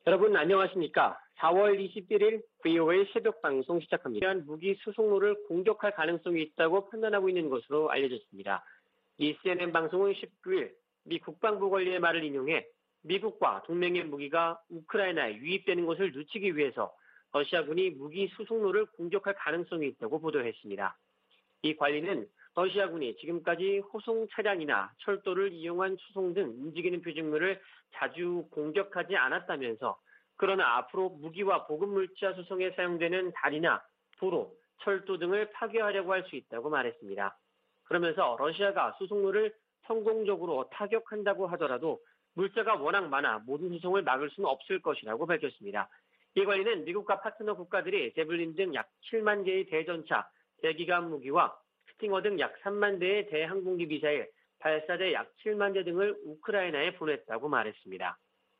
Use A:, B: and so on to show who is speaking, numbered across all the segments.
A: 여러분 안녕하십니까? 4월 21일 VOA 새벽 방송 시작합니다. 무기 수송로를 공격할 가능성이 있다고 판단하고 있는 것으로 알려졌습니다. 이 CNN 방송은 19일 미 국방부 관리의 말을 인용해 미국과 동맹의 무기가 우크라이나에 유입되는 것을 늦추기 위해서 러시아군이 무기 수송로를 공격할 가능성이 있다고 보도했습니다. 이 관리는 러시아군이 지금까지 호송 차량이나 철도를 이용한 수송 등 움직이는 표적물을 자주 공격하지 않았다면서 그러나 앞으로 무기와 보급물자 수송에 사용되는 다리나 도로, 철도 등을 파괴하려고 할 수 있다고 말했습니다. 그러면서 러시아가 수송로를 성공적으로 타격한다고 하더라도 물자가 워낙 많아 모든 수송을 막을 수는 없을 것이라고 밝혔습니다. 이 관리는 미국과 파트너 국가들이 제블린 등 약 7만 개의 대전차, 대기관 무기와 스팅어 등 약 3만 대의 대항공기 미사일, 발사대 약 7만 대 등을 우크라이나에 보냈다고 말했습니다.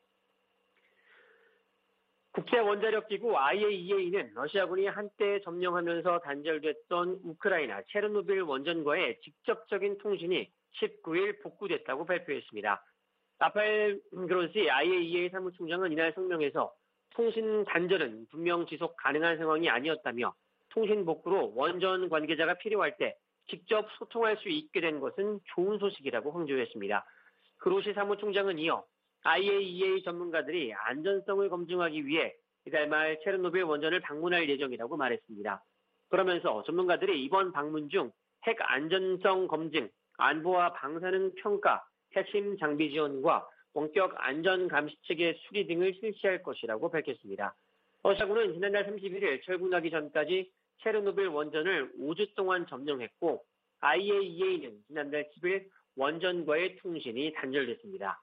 A: 국제원자력기구 IAEA는 러시아군이 한때 점령하면서 단절됐던 우크라이나 체르노빌 원전과의 직접적인 통신이 19일 복구됐다고 발표했습니다. 라파엘 그로시 IAEA 사무총장은 이날 성명에서 통신 단절은 분명 지속 가능한 상황이 아니었다며 통신 복구로 원전 관계자가 필요할 때 직접 소통할 수 있게 된 것은 좋은 소식이라고 강조했습니다. 그로시 사무총장은 이어 IAEA 전문가들이 안전성을 검증하기 위해 이달 말 체르노빌 원전을 방문할 예정이라고 말했습니다. 그러면서 전문가들이 이번 방문 중 핵 안전성 검증, 안보와 방사능 평가, 핵심 장비 지원과 원격 안전 감시 체계 수리 등을 실시할 것이라고 밝혔습니다. 러시아군은 지난달 31일 철군하기 전까지 체르노빌 원전을 5주 동안 점령했고 IAEA는 지난달 10일 원전과의 통신이 단절됐습니다.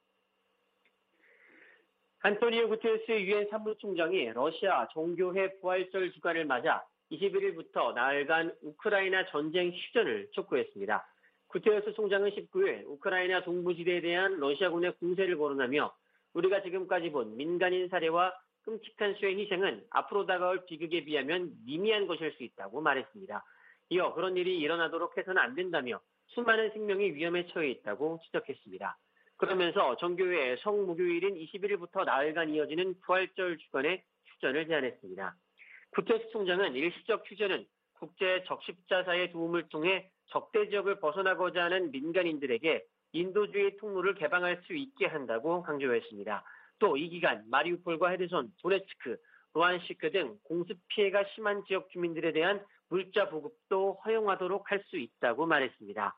A: 안토니오 구테레스 유엔 사무총장이 러시아 종교회 부활절 주간을 맞아 21일부터 나흘간 우크라이나 전쟁 휴전을 촉구했습니다. 구테레스 총장은 19일 우크라이나 동부지대에 대한 러시아군의 공세를 거론하며 우리가 지금까지 본 민간인 살해와 끔찍한 수의 희생은 앞으로 다가올 비극에 비하면 미미한 것일 수 있다고 말했습니다. 이어 그런 일이 일어나도록 해서는 안 된다며 수많은 생명이 위험에 처해 있다고 지적했습니다. 그러면서 정교회의 성목요일인 21일부터 나흘간 이어지는 부활절 주간의 휴전을 제안했습니다. 구테레스 총장은 일시적 휴전은 국제 적십자사의 도움을 통해 적대 지역을 벗어나고자 하는 민간인들에게 인도주의 통로를 개방할 수 있게 한다고 강조했습니다. 또 이 기간 마리우폴과 헤르손, 도네츠크, 루안시크 등 공습 피해가 심한 지역 주민들에 대한 물자 보급도 허용하도록 할 수 있다고 말했습니다.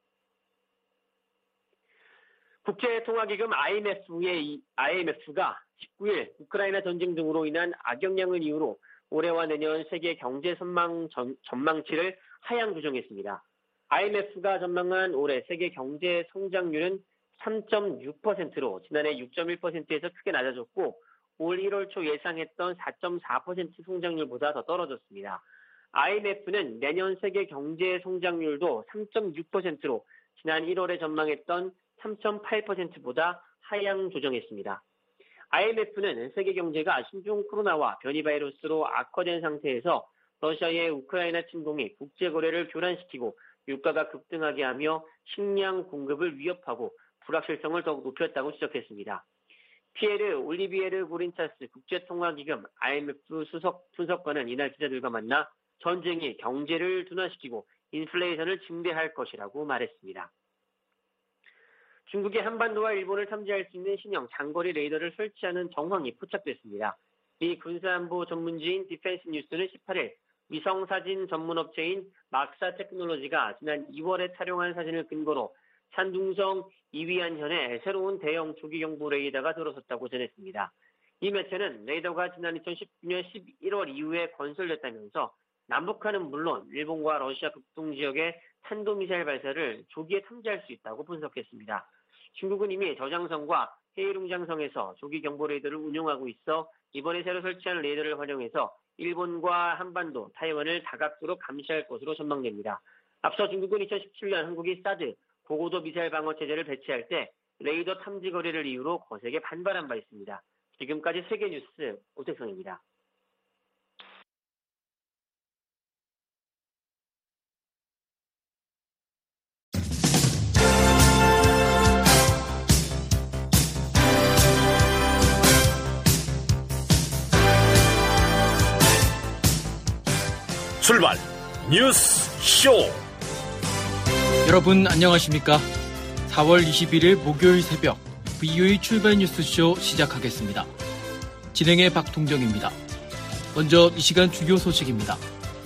A: 국제통화기금 IMF가 19일 우크라이나 전쟁 등으로 인한 악영향을 이유로 올해와 내년 세계 경제 전망치를 하향 조정했습니다. IMF가 전망한 올해 세계 경제 성장률은 3.6%로 지난해 6.1%에서 크게 낮아졌고 올 1월 초 예상했던 4.4% 성장률보다 더 떨어졌습니다. IMF는 내년 세계 경제 성장률도 3.6%로 지난 1월에 전망했던 3.8%보다 하향 조정했습니다. IMF는 세계 경제가 신종 코로나와 변이 바이러스로 악화된 상태에서 러시아의 우크라이나 침공이 국제 거래를 교란시키고 유가가 급등하게 하며 식량 공급을 위협하고 불확실성을 더욱 높였다고 지적했습니다. 피에르 올리비에르 고린차스 국제통화기금 IMF 수석 분석관은 이날 기자들과 만나 전쟁이 경제를 둔화시키고 인플레이션을 증대할 것이라고 말했습니다. 중국이 한반도와 일본을 탐지할 수 있는 신형 장거리 레이더를 설치하는 정황이 포착됐습니다. 미 군사안보 전문지인 디펜스 뉴스는 18일 위성사진 전문업체인 막사 테크놀로지가 지난 2월에 촬영한 사진을 근거로 산둥성 이위안현에 새로운 대형 조기경보 레이더가 들어섰다고 전했습니다. 이 매체는 레이더가 지난 2019년 11월 이후에 건설됐다면서 남북한은 물론 일본과 러시아 극동지역의 탄도미사일 발사를 조기에 탐지할 수 있다고 분석했습니다. 중국은 이미 저장성과 헤이룽장성에서 조기경보 레이더를 운용하고 있어 이번에 새로 설치한 레이더를 활용해서 일본과 한반도, 타이완을 다각도로 감시할 것으로 전망됩니다. 앞서 중국은 2017년 한국이 사드, 고고도 미사일 방어 체제를 배치할 때 레이더 탐지 거리를 이유로 거세게 반발한 바 있습니다. 지금까지 세계뉴스 오태성입니다.
B: 출발 뉴스 쇼.
C: 여러분 안녕하십니까? 4월 21일 목요일 새벽 VOA 출발 뉴스쇼 시작하겠습니다. 진행의 박동정입니다. 먼저 이 시간 주요 소식입니다.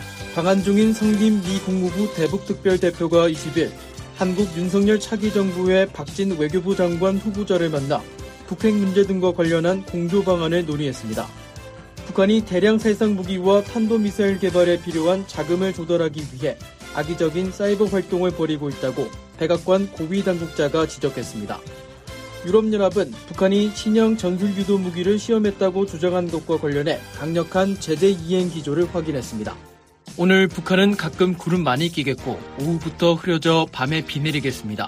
C: 방한중인 성김 미 국무부 대북특별대표가 20일 한국 윤석열 차기 정부의 박진 외교부 장관 후보자를 만나 북핵 문제 등과 관련한 공조 방안을 논의했습니다. 북한이 대량 살상 무기와 탄도미사일 개발에 필요한 자금을 조달하기 위해 악의적인 사이버 활동을 벌이고 있다고 백악관 고위 당국자가 지적했습니다. 유럽연합은 북한이 신형 전술유도 무기를 시험했다고 주장한 것과 관련해 강력한 제재 이행 기조를 확인했습니다. 오늘 북한은 가끔 구름 많이 끼겠고 오후부터 흐려져 밤에 비 내리겠습니다.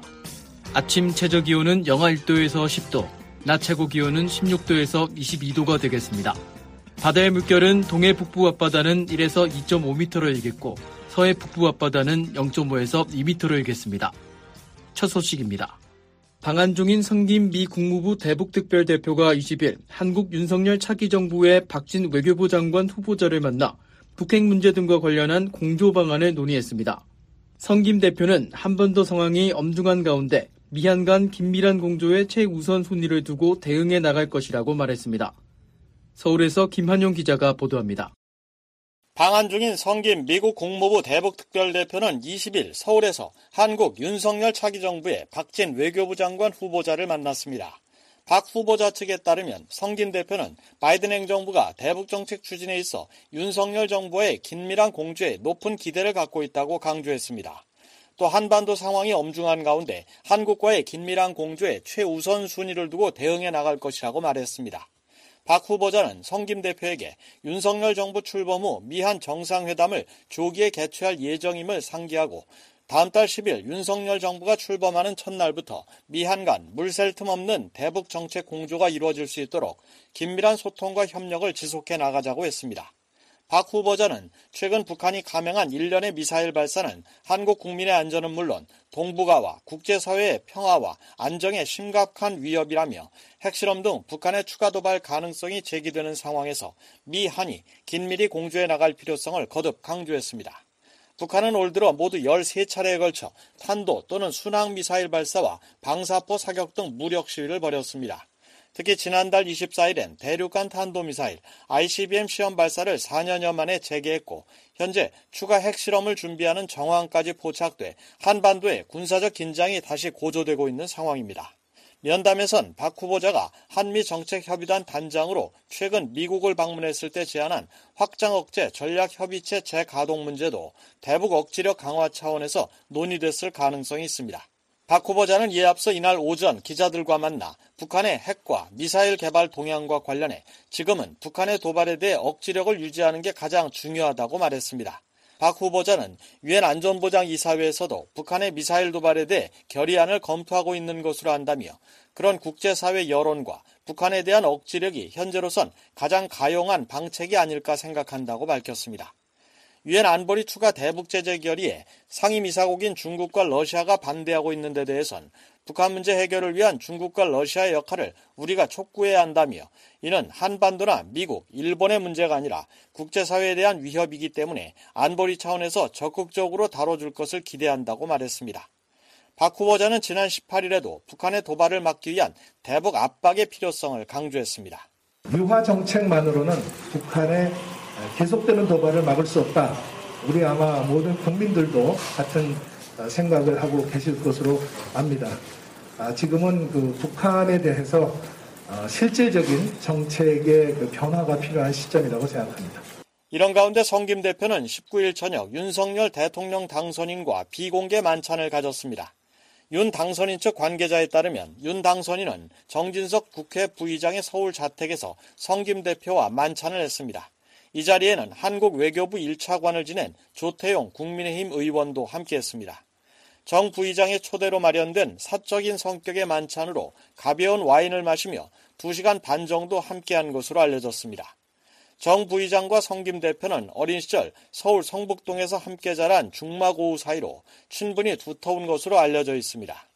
C: 아침 최저기온은 영하 1도에서 10도, 낮 최고기온은 16도에서 22도가 되겠습니다. 바다의 물결은 동해 북부 앞바다는 1에서 2.5m로 일겠고 서해 북부 앞바다는 0.5에서 2m로 일겠습니다. 첫 소식입니다. 방한 중인 성김 미 국무부 대북특별대표가 20일 한국 윤석열 차기 정부의 박진 외교부 장관 후보자를 만나 북핵 문제 등과 관련한 공조 방안을 논의했습니다. 성김 대표는 한반도 상황이 엄중한 가운데 미한 간 긴밀한 공조에 최우선 순위를 두고 대응해 나갈 것이라고 말했습니다. 서울에서 김한용 기자가 보도합니다.
D: 방한 중인 성김 미국 국무부 대북특별대표는 20일 서울에서 한국 윤석열 차기 정부의 박진 외교부 장관 후보자를 만났습니다. 박 후보자 측에 따르면 성김 대표는 바이든 행정부가 대북정책 추진에 있어 윤석열 정부의 긴밀한 공조에 높은 기대를 갖고 있다고 강조했습니다. 또 한반도 상황이 엄중한 가운데 한국과의 긴밀한 공조에 최우선 순위를 두고 대응해 나갈 것이라고 말했습니다. 박 후보자는 성김 대표에게 윤석열 정부 출범 후 미한 정상회담을 조기에 개최할 예정임을 상기하고 다음 달 10일 윤석열 정부가 출범하는 첫날부터 미한 간 물샐 틈 없는 대북 정책 공조가 이루어질 수 있도록 긴밀한 소통과 협력을 지속해 나가자고 했습니다. 박 후보자는 최근 북한이 감행한 일련의 미사일 발사는 한국 국민의 안전은 물론 동북아와 국제사회의 평화와 안정에 심각한 위협이라며 핵실험 등 북한의 추가 도발 가능성이 제기되는 상황에서 미, 한이 긴밀히 공조해 나갈 필요성을 거듭 강조했습니다. 북한은 올 들어 모두 13차례에 걸쳐 탄도 또는 순항미사일 발사와 방사포 사격 등 무력 시위를 벌였습니다. 특히 지난달 24일엔 대륙간 탄도미사일 ICBM 시험 발사를 4년여 만에 재개했고 현재 추가 핵실험을 준비하는 정황까지 포착돼 한반도의 군사적 긴장이 다시 고조되고 있는 상황입니다. 면담에선 박 후보자가 한미정책협의단 단장으로 최근 미국을 방문했을 때 제안한 확장억제 전략협의체 재가동 문제도 대북 억지력 강화 차원에서 논의됐을 가능성이 있습니다. 박 후보자는 이에 앞서 이날 오전 기자들과 만나 북한의 핵과 미사일 개발 동향과 관련해 지금은 북한의 도발에 대해 억지력을 유지하는 게 가장 중요하다고 말했습니다. 박 후보자는 유엔 안전보장이사회에서도 북한의 미사일 도발에 대해 결의안을 검토하고 있는 것으로 안다며 그런 국제사회 여론과 북한에 대한 억지력이 현재로선 가장 가용한 방책이 아닐까 생각한다고 밝혔습니다. 유엔 안보리 추가 대북 제재 결의에 상임이사국인 중국과 러시아가 반대하고 있는 데 대해선 북한 문제 해결을 위한 중국과 러시아의 역할을 우리가 촉구해야 한다며 이는 한반도나 미국, 일본의 문제가 아니라 국제사회에 대한 위협이기 때문에 안보리 차원에서 적극적으로 다뤄줄 것을 기대한다고 말했습니다. 박 후보자는 지난 18일에도 북한의 도발을 막기 위한 대북 압박의 필요성을 강조했습니다.
E: 유화 정책만으로는 북한의 계속되는 도발을 막을 수 없다. 우리 아마 모든 국민들도 같은 생각을 하고 계실 것으로 압니다. 지금은 북한에 대해서 실질적인 정책의 변화가 필요한 시점이라고 생각합니다.
D: 이런 가운데 성김 대표는 19일 저녁 윤석열 대통령 당선인과 비공개 만찬을 가졌습니다. 윤 당선인 측 관계자에 따르면 윤 당선인은 정진석 국회 부의장의 서울 자택에서 성김 대표와 만찬을 했습니다. 이 자리에는 한국 외교부 1차관을 지낸 조태용 국민의힘 의원도 함께했습니다. 정 부의장의 초대로 마련된 사적인 성격의 만찬으로 가벼운 와인을 마시며 2시간 반 정도 함께한 것으로 알려졌습니다. 정 부의장과 성김 대표는 어린 시절 서울 성북동에서 함께 자란 중마고우 사이로 친분이 두터운 것으로 알려져 있습니다.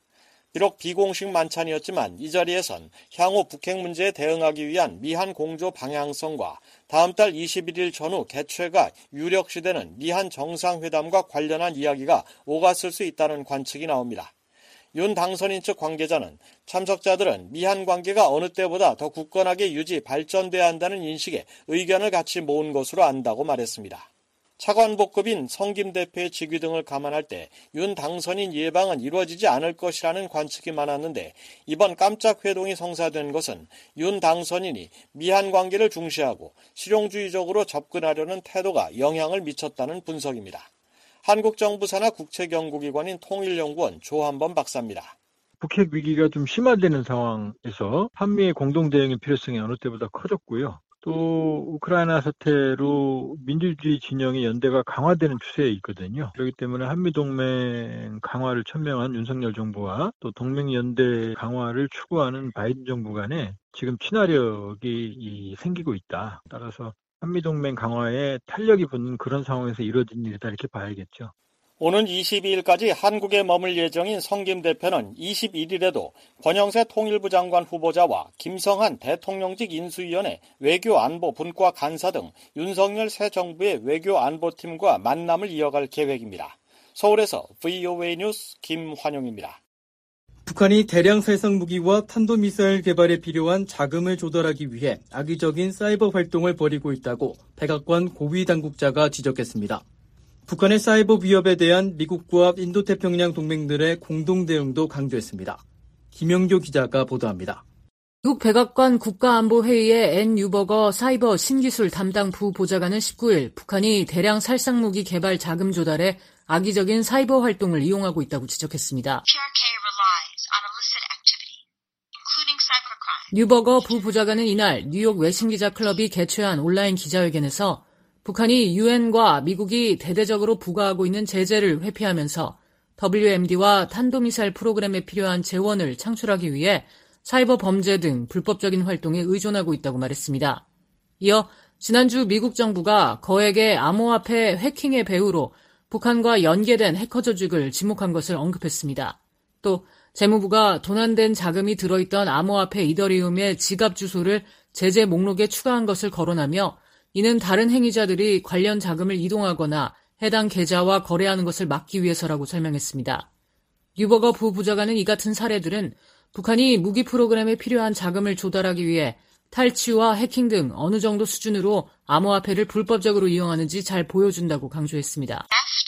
D: 비록 비공식 만찬이었지만 이 자리에선 향후 북핵 문제에 대응하기 위한 미한 공조 방향성과 다음 달 21일 전후 개최가 유력시되는 미한 정상회담과 관련한 이야기가 오갔을 수 있다는 관측이 나옵니다. 윤 당선인 측 관계자는 참석자들은 미한 관계가 어느 때보다 더 굳건하게 유지 발전돼야 한다는 인식에 의견을 같이 모은 것으로 안다고 말했습니다. 차관복급인 성김 대표의 직위 등을 감안할 때 윤 당선인 예방은 이루어지지 않을 것이라는 관측이 많았는데 이번 깜짝 회동이 성사된 것은 윤 당선인이 미한 관계를 중시하고 실용주의적으로 접근하려는 태도가 영향을 미쳤다는 분석입니다. 한국정부 산하 국책연구기관인 통일연구원 조한범 박사입니다.
F: 북핵 위기가 좀 심화되는 상황에서 한미의 공동 대응의 필요성이 어느 때보다 커졌고요. 또 우크라이나 사태로 민주주의 진영의 연대가 강화되는 추세에 있거든요. 그렇기 때문에 한미동맹 강화를 천명한 윤석열 정부와 또 동맹연대 강화를 추구하는 바이든 정부 간에 지금 친화력이 생기고 있다. 따라서 한미동맹 강화에 탄력이 붙는 그런 상황에서 이루어진 일이다 이렇게 봐야겠죠.
D: 오는 22일까지 한국에 머물 예정인 성김 대표는 21일에도 권영세 통일부 장관 후보자와 김성한 대통령직 인수위원회 외교안보 분과 간사 등 윤석열 새 정부의 외교안보팀과 만남을 이어갈 계획입니다. 서울에서 VOA 뉴스 김환용입니다.
C: 북한이 대량 살상 무기와 탄도미사일 개발에 필요한 자금을 조달하기 위해 악의적인 사이버 활동을 벌이고 있다고 백악관 고위 당국자가 지적했습니다. 북한의 사이버 위협에 대한 미국과 인도태평양 동맹들의 공동 대응도 강조했습니다. 김영교 기자가 보도합니다.
G: 미국 백악관 국가안보회의의 앤 유버거 사이버 신기술 담당 부보좌관은 19일 북한이 대량 살상무기 개발 자금 조달에 악의적인 사이버 활동을 이용하고 있다고 지적했습니다. 뉴버거 부보좌관은 이날 뉴욕 외신기자클럽이 개최한 온라인 기자회견에서 북한이 유엔과 미국이 대대적으로 부과하고 있는 제재를 회피하면서 WMD와 탄도미사일 프로그램에 필요한 재원을 창출하기 위해 사이버 범죄 등 불법적인 활동에 의존하고 있다고 말했습니다. 이어 지난주 미국 정부가 거액의 암호화폐 해킹의 배후로 북한과 연계된 해커 조직을 지목한 것을 언급했습니다. 또 재무부가 도난된 자금이 들어있던 암호화폐 이더리움의 지갑 주소를 제재 목록에 추가한 것을 거론하며 이는 다른 행위자들이 관련 자금을 이동하거나 해당 계좌와 거래하는 것을 막기 위해서라고 설명했습니다. 유버거 부부장관은 이 같은 사례들은 북한이 무기 프로그램에 필요한 자금을 조달하기 위해 탈취와 해킹 등 어느 정도 수준으로 암호화폐를 불법적으로 이용하는지 잘 보여준다고 강조했습니다.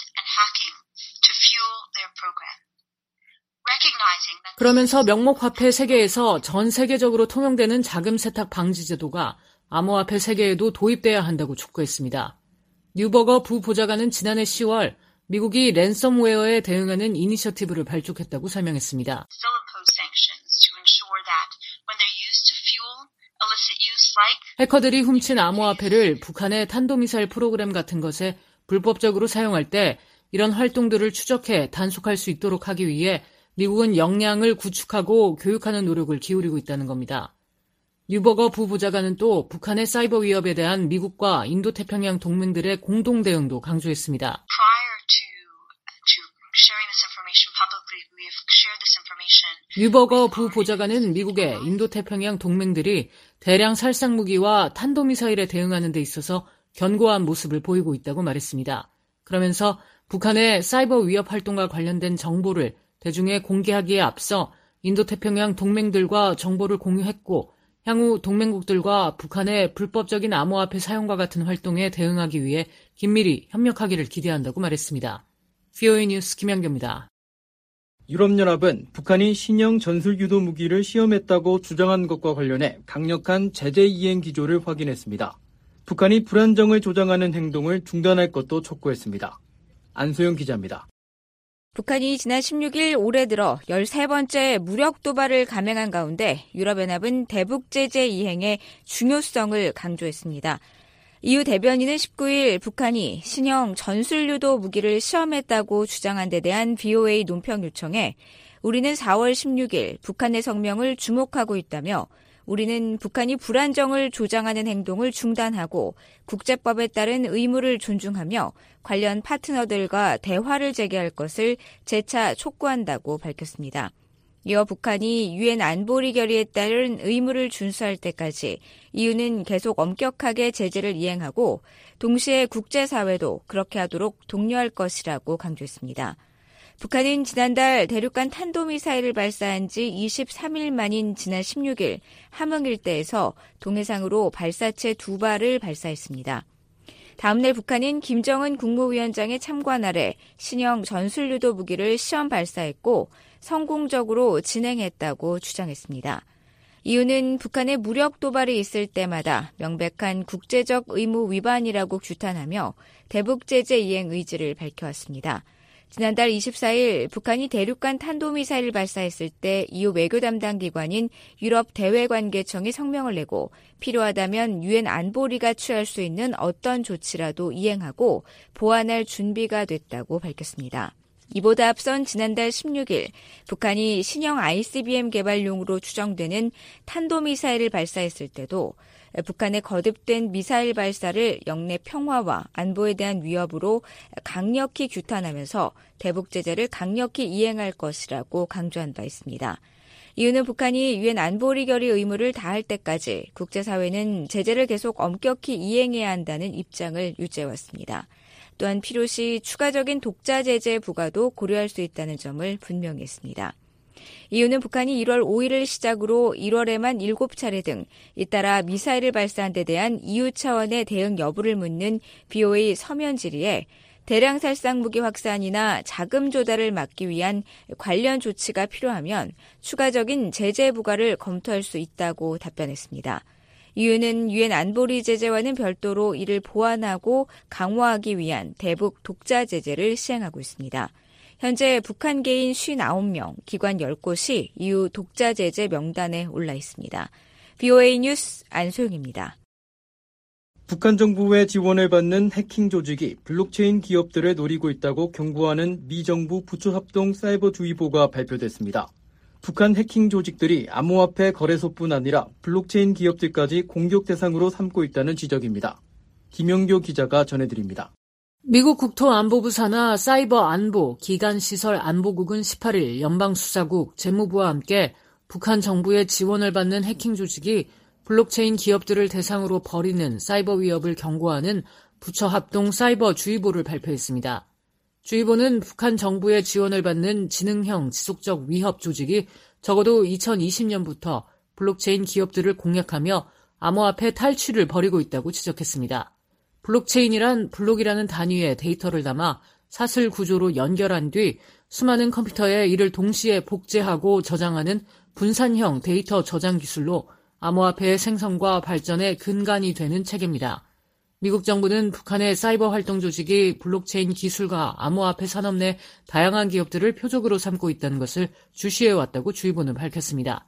G: 그러면서 명목화폐 세계에서 전 세계적으로 통용되는 자금 세탁 방지 제도가 암호화폐 세계에도 도입돼야 한다고 촉구했습니다. 뉴버거 부보좌관은 지난해 10월 미국이 랜섬웨어에 대응하는 이니셔티브를 발족했다고 설명했습니다. 해커들이 훔친 암호화폐를 북한의 탄도미사일 프로그램 같은 것에 불법적으로 사용할 때 이런 활동들을 추적해 단속할 수 있도록 하기 위해 미국은 역량을 구축하고 교육하는 노력을 기울이고 있다는 겁니다. 뉴버거 부보좌관은 또 북한의 사이버 위협에 대한 미국과 인도태평양 동맹들의 공동 대응도 강조했습니다. 뉴버거 부보좌관은 미국의 인도태평양 동맹들이 대량 살상무기와 탄도미사일에 대응하는 데 있어서 견고한 모습을 보이고 있다고 말했습니다. 그러면서 북한의 사이버 위협 활동과 관련된 정보를 대중에 공개하기에 앞서 인도태평양 동맹들과 정보를 공유했고 향후 동맹국들과 북한의 불법적인 암호화폐 사용과 같은 활동에 대응하기 위해 긴밀히 협력하기를 기대한다고 말했습니다. VOA 뉴스 김양교입니다.
C: 유럽연합은 북한이 신형 전술유도 무기를 시험했다고 주장한 것과 관련해 강력한 제재 이행 기조를 확인했습니다. 북한이 불안정을 조장하는 행동을 중단할 것도 촉구했습니다. 안소영 기자입니다.
H: 북한이 지난 16일 올해 들어 13번째 무력 도발을 감행한 가운데 유럽연합은 대북 제재 이행의 중요성을 강조했습니다. EU 대변인은 19일 북한이 신형 전술유도 무기를 시험했다고 주장한 데 대한 VOA 논평 요청에 우리는 4월 16일 북한의 성명을 주목하고 있다며 우리는 북한이 불안정을 조장하는 행동을 중단하고 국제법에 따른 의무를 존중하며 관련 파트너들과 대화를 재개할 것을 재차 촉구한다고 밝혔습니다. 이어 북한이 유엔 안보리 결의에 따른 의무를 준수할 때까지 EU는 계속 엄격하게 제재를 이행하고 동시에 국제사회도 그렇게 하도록 독려할 것이라고 강조했습니다. 북한은 지난달 대륙간 탄도미사일을 발사한 지 23일 만인 지난 16일 함흥 일대에서 동해상으로 발사체 2발을 발사했습니다. 다음날 북한은 김정은 국무위원장의 참관 아래 신형 전술유도 무기를 시험 발사했고 성공적으로 진행했다고 주장했습니다. 이유는 북한의 무력 도발이 있을 때마다 명백한 국제적 의무 위반이라고 규탄하며 대북 제재 이행 의지를 밝혀왔습니다. 지난달 24일 북한이 대륙간 탄도미사일을 발사했을 때 EU 외교 담당 기관인 유럽 대외관계청이 성명을 내고 필요하다면 유엔 안보리가 취할 수 있는 어떤 조치라도 이행하고 보완할 준비가 됐다고 밝혔습니다. 이보다 앞선 지난달 16일 북한이 신형 ICBM 개발용으로 추정되는 탄도미사일을 발사했을 때도 북한의 거듭된 미사일 발사를 영내 평화와 안보에 대한 위협으로 강력히 규탄하면서 대북 제재를 강력히 이행할 것이라고 강조한 바 있습니다. 이유는 북한이 유엔 안보리 결의 의무를 다할 때까지 국제사회는 제재를 계속 엄격히 이행해야 한다는 입장을 유지해왔습니다. 또한 필요시 추가적인 독자 제재 부과도 고려할 수 있다는 점을 분명히 했습니다. 이유는 북한이 1월 5일을 시작으로 1월에만 7차례 등 잇따라 미사일을 발사한 데 대한 EU 차원의 대응 여부를 묻는 BOA 서면 질의에 대량 살상 무기 확산이나 자금 조달을 막기 위한 관련 조치가 필요하면 추가적인 제재 부과를 검토할 수 있다고 답변했습니다. 이유는 유엔 안보리 제재와는 별도로 이를 보완하고 강화하기 위한 대북 독자 제재를 시행하고 있습니다. 현재 북한계인 59명, 기관 10곳이 EU 독자 제재 명단에 올라 있습니다. BOA 뉴스 안소영입니다.
C: 북한 정부의 지원을 받는 해킹 조직이 블록체인 기업들을 노리고 있다고 경고하는 미 정부 부처합동 사이버주의보가 발표됐습니다. 북한 해킹 조직들이 암호화폐 거래소뿐 아니라 블록체인 기업들까지 공격 대상으로 삼고 있다는 지적입니다. 김영교 기자가 전해드립니다.
G: 미국 국토안보부 산하 사이버 안보 기간시설 안보국은 18일 연방수사국 재무부와 함께 북한 정부의 지원을 받는 해킹 조직이 블록체인 기업들을 대상으로 벌이는 사이버 위협을 경고하는 부처합동 사이버 주의보를 발표했습니다. 주의보는 북한 정부의 지원을 받는 지능형 지속적 위협 조직이 적어도 2020년부터 블록체인 기업들을 공략하며 암호화폐 탈취를 벌이고 있다고 지적했습니다. 블록체인이란 블록이라는 단위의 데이터를 담아 사슬 구조로 연결한 뒤 수많은 컴퓨터에 이를 동시에 복제하고 저장하는 분산형 데이터 저장 기술로 암호화폐의 생성과 발전의 근간이 되는 체계입니다. 미국 정부는 북한의 사이버 활동 조직이 블록체인 기술과 암호화폐 산업 내 다양한 기업들을 표적으로 삼고 있다는 것을 주시해왔다고 주의보는 밝혔습니다.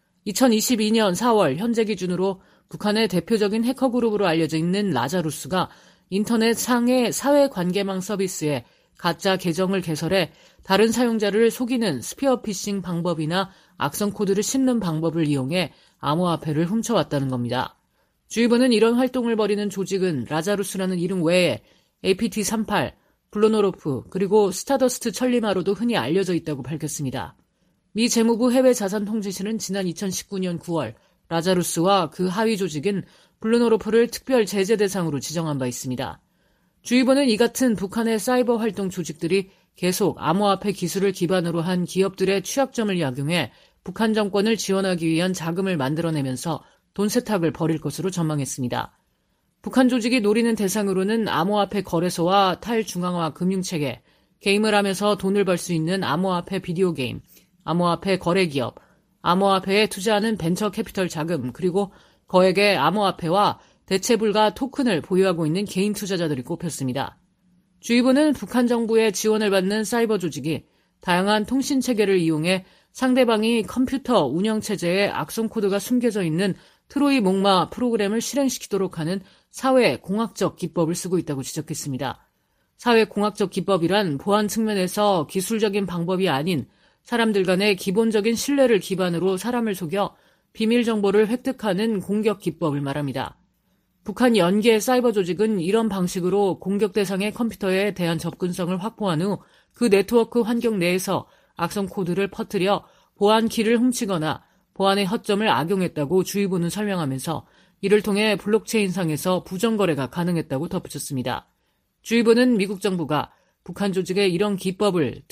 G: 2022년 4월 현재 기준으로 북한의 대표적인 해커 그룹으로 알려져 있는 라자루스가 인터넷 상해 사회관계망 서비스에 가짜 계정을 개설해 다른 사용자를 속이는 스피어피싱 방법이나 악성 코드를 씹는 방법을 이용해 암호화폐를 훔쳐왔다는 겁니다. 주의보는 이런 활동을 벌이는 조직은 라자루스라는 이름 외에 APT38, 블로노로프, 그리고 스타더스트 천리마로도 흔히 알려져 있다고 밝혔습니다. 미 재무부 해외자산통제실은 지난 2019년 9월 라자루스와 그 하위 조직인 블루노로프를 특별 제재 대상으로 지정한 바 있습니다. 주의보는 이 같은 북한의 사이버 활동 조직들이 계속 암호화폐 기술을 기반으로 한 기업들의 취약점을 약용해 북한 정권을 지원하기 위한 자금을 만들어내면서 돈 세탁을 벌일 것으로 전망했습니다. 북한 조직이 노리는 대상으로는 암호화폐 거래소와 탈중앙화 금융체계, 게임을 하면서 돈을 벌 수 있는 암호화폐 비디오 게임, 암호화폐 거래기업, 암호화폐에 투자하는 벤처 캐피털 자금, 그리고 거액의 암호화폐와 대체불가 토큰을 보유하고 있는 개인 투자자들이 꼽혔습니다. 주의보는 북한 정부의 지원을 받는 사이버 조직이 다양한 통신체계를 이용해 상대방이 컴퓨터 운영체제에 악성 코드가 숨겨져 있는 트로이 목마 프로그램을 실행시키도록 하는 사회공학적 기법을 쓰고 있다고 지적했습니다. 사회공학적 기법이란 보안 측면에서 기술적인 방법이 아닌 사람들 간의 기본적인 신뢰를 기반으로 사람을 속여 비밀 정보를 획득하는 공격 기법을 말합니다. 북한 연계 사이버 조직은 이런 방식으로 공격 대상의 컴퓨터에 대한 접근성을 확보한 후 그 네트워크 환경 내에서 악성 코드를 퍼뜨려 보안키를 훔치거나 보안의 허점을 악용했다고 주의보는 설명하면서 이를 통해 블록체인상에서 부정거래가 가능했다고 덧붙였습니다. 주의보는 미국 정부가 북한 조직의 이런 기법을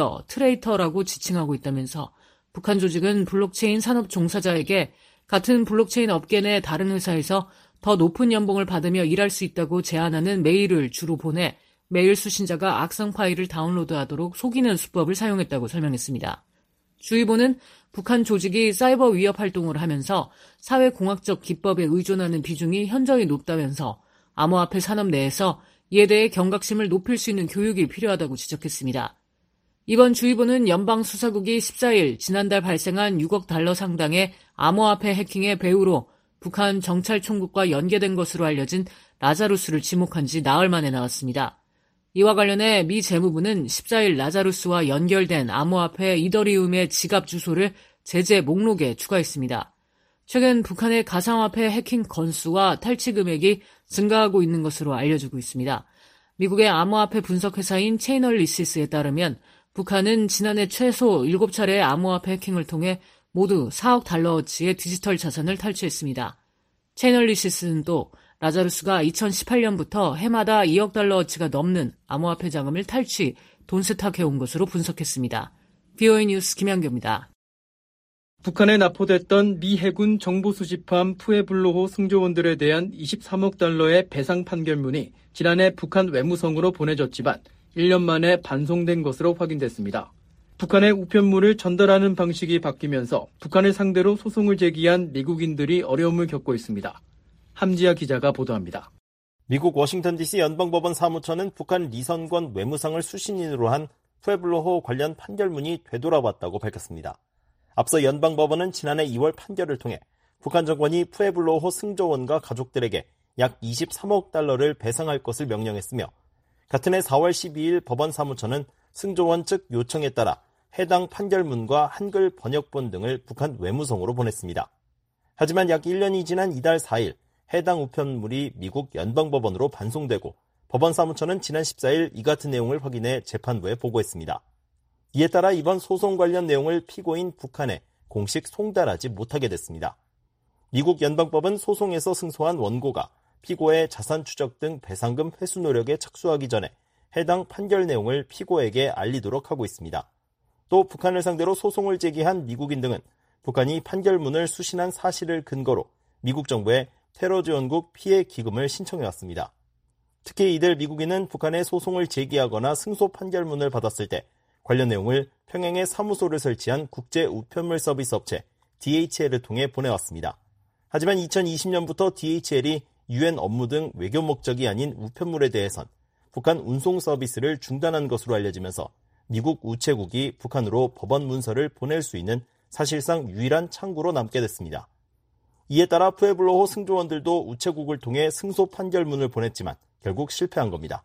G: 트레이터라고 지칭하고 있다면서 북한 조직은 블록체인 산업 종사자에게 같은 블록체인 업계 내 다른 회사에서 더 높은 연봉을 받으며 일할 수 있다고 제안하는 메일을 주로 보내 메일 수신자가 악성 파일을 다운로드하도록 속이는 수법을 사용했다고 설명했습니다. 주의보는 북한 조직이 사이버 위협 활동을 하면서 사회공학적 기법에 의존하는 비중이 현저히 높다면서 암호화폐 산업 내에서 이에 대해 경각심을 높일 수 있는 교육이 필요하다고 지적했습니다. 이번 주의보는 연방수사국이 14일 지난달 발생한 6억 달러 상당의 암호화폐 해킹의 배후로 북한 정찰총국과 연계된 것으로 알려진 라자루스를 지목한 지 나흘 만에 나왔습니다. 이와 관련해 미 재무부는 14일 라자루스와 연결된 암호화폐 이더리움의 지갑 주소를 제재 목록에 추가했습니다. 최근 북한의 가상화폐 해킹 건수와 탈취 금액이 증가하고 있는 것으로 알려지고 있습니다. 미국의 암호화폐 분석회사인 체이널리시스에 따르면 북한은 지난해 최소 7차례의 암호화폐 해킹을 통해 모두 4억 달러어치의 디지털 자산을 탈취했습니다. 체이널리시스는 또 라자루스가 2018년부터 해마다 2억 달러어치가 넘는 암호화폐 자금을 탈취, 돈 세탁해온 것으로 분석했습니다. BOA 뉴스 김양규입니다.
C: 북한에 납포됐던 미 해군 정보 수집함 푸에블로호 승조원들에 대한 23억 달러의 배상 판결문이 지난해 북한 외무성으로 보내졌지만 1년 만에 반송된 것으로 확인됐습니다. 북한의 우편물을 전달하는 방식이 바뀌면서 북한을 상대로 소송을 제기한 미국인들이 어려움을 겪고 있습니다. 함지아 기자가 보도합니다.
D: 미국 워싱턴 DC 연방법원 사무처는 북한 리선권 외무상을 수신인으로 한 푸에블로호 관련 판결문이 되돌아왔다고 밝혔습니다. 앞서 연방법원은 지난해 2월 판결을 통해 북한 정권이 푸에블로호 승조원과 가족들에게 약 23억 달러를 배상할 것을 명령했으며 같은 해 4월 12일 법원 사무처는 승조원 측 요청에 따라 해당 판결문과 한글 번역본 등을 북한 외무성으로 보냈습니다. 하지만 약 1년이 지난 이달 4일 해당 우편물이 미국 연방법원으로 반송되고 법원 사무처는 지난 14일 이 같은 내용을 확인해 재판부에 보고했습니다. 이에 따라 이번 소송 관련 내용을 피고인 북한에 공식 송달하지 못하게 됐습니다. 미국 연방법은 소송에서 승소한 원고가 피고의 자산 추적 등 배상금 회수 노력에 착수하기 전에 해당 판결 내용을 피고에게 알리도록 하고 있습니다. 또 북한을 상대로 소송을 제기한 미국인 등은 북한이 판결문을 수신한 사실을 근거로 미국 정부에 테러 지원국 피해 기금을 신청해왔습니다. 특히 이들 미국인은 북한에 소송을 제기하거나 승소 판결문을 받았을 때 관련 내용을 평양에 사무소를 설치한 국제 우편물 서비스 업체 DHL을 통해 보내왔습니다. 하지만 2020년부터 DHL이 UN 업무 등 외교 목적이 아닌 우편물에 대해선 북한 운송 서비스를 중단한 것으로 알려지면서 미국 우체국이 북한으로 법원 문서를 보낼 수 있는 사실상 유일한 창구로 남게 됐습니다. 이에 따라 푸에블로호 승조원들도 우체국을 통해 승소 판결문을 보냈지만 결국 실패한 겁니다.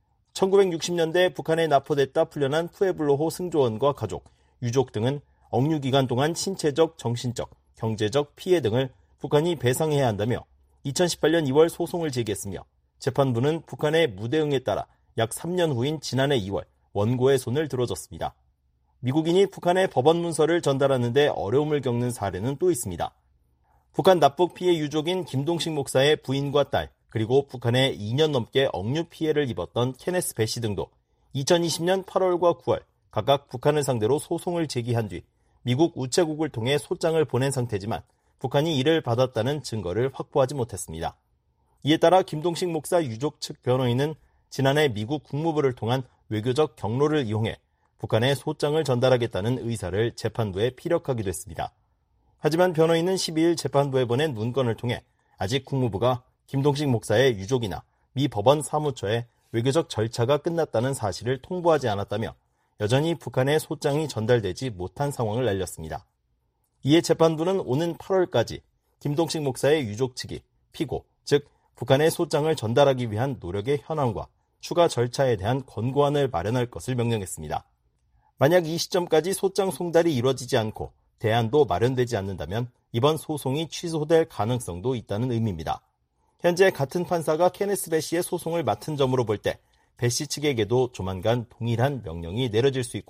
D: 1960년대 북한에 납포됐다 풀려난 푸에블로호 승조원과 가족, 유족 등은 억류기간 동안 신체적, 정신적, 경제적 피해 등을 북한이 배상해야 한다며 2018년 2월 소송을 제기했으며 재판부는 북한의 무대응에 따라 약 3년 후인 지난해 2월 원고의 손을 들어줬습니다. 미국인이 북한에 법원 문서를 전달하는 데 어려움을 겪는 사례는 또 있습니다. 북한 납북 피해 유족인 김동식 목사의 부인과 딸, 그리고 북한에 2년 넘게 억류 피해를 입었던 케네스 배 씨 등도 2020년 8월과 9월 각각 북한을 상대로 소송을 제기한 뒤 미국 우체국을 통해 소장을 보낸 상태지만 북한이 이를 받았다는 증거를 확보하지 못했습니다. 이에 따라 김동식 목사 유족 측 변호인은 지난해 미국 국무부를 통한 외교적 경로를 이용해 북한에 소장을 전달하겠다는 의사를 재판부에 피력하기도 했습니다. 하지만 변호인은 12일 재판부에 보낸 문건을 통해 아직 국무부가 김동식 목사의 유족이나 미 법원 사무처에 외교적 절차가 끝났다는 사실을 통보하지 않았다며 여전히 북한에 소장이 전달되지 못한 상황을 알렸습니다. 이에 재판부는 오는 8월까지 김동식 목사의 유족 측이 피고, 즉 북한에 소장을 전달하기 위한 노력의 현황과 추가 절차에 대한 권고안을 마련할 것을 명령했습니다. 만약 이 시점까지 소장 송달이 이루어지지 않고 대안도 마련되지 않는다면 이번 소송이 취소될 가능성도 있다는 의미입니다. 현재 같은 판사가 케네스 배 씨의 소송을 맡은 점으로 볼 때 배 씨 측에게도 조만간 동일한 명령이 내려질 수 있고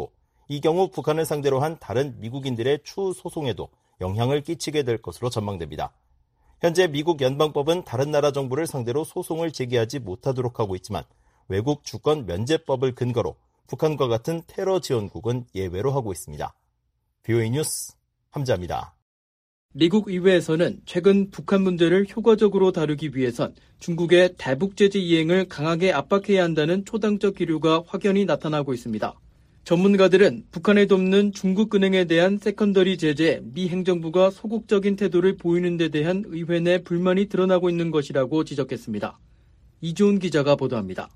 I: 이 경우 북한을 상대로 한 다른 미국인들의 추후 소송에도 영향을 끼치게 될 것으로 전망됩니다. 현재 미국 연방법은 다른 나라 정부를 상대로 소송을 제기하지 못하도록 하고 있지만 외국 주권 면제법을 근거로 북한과 같은 테러 지원국은 예외로 하고 있습니다. BOA 뉴스 함자입니다.
C: 미국 의회에서는 최근 북한 문제를 효과적으로 다루기 위해선 중국의 대북 제재 이행을 강하게 압박해야 한다는 초당적 기류가 확연히 나타나고 있습니다. 전문가들은 북한을 돕는 중국 은행에 대한 세컨더리 제재에 미 행정부가 소극적인 태도를 보이는 데 대한 의회 내 불만이 드러나고 있는 것이라고 지적했습니다. 이주은 기자가 보도합니다.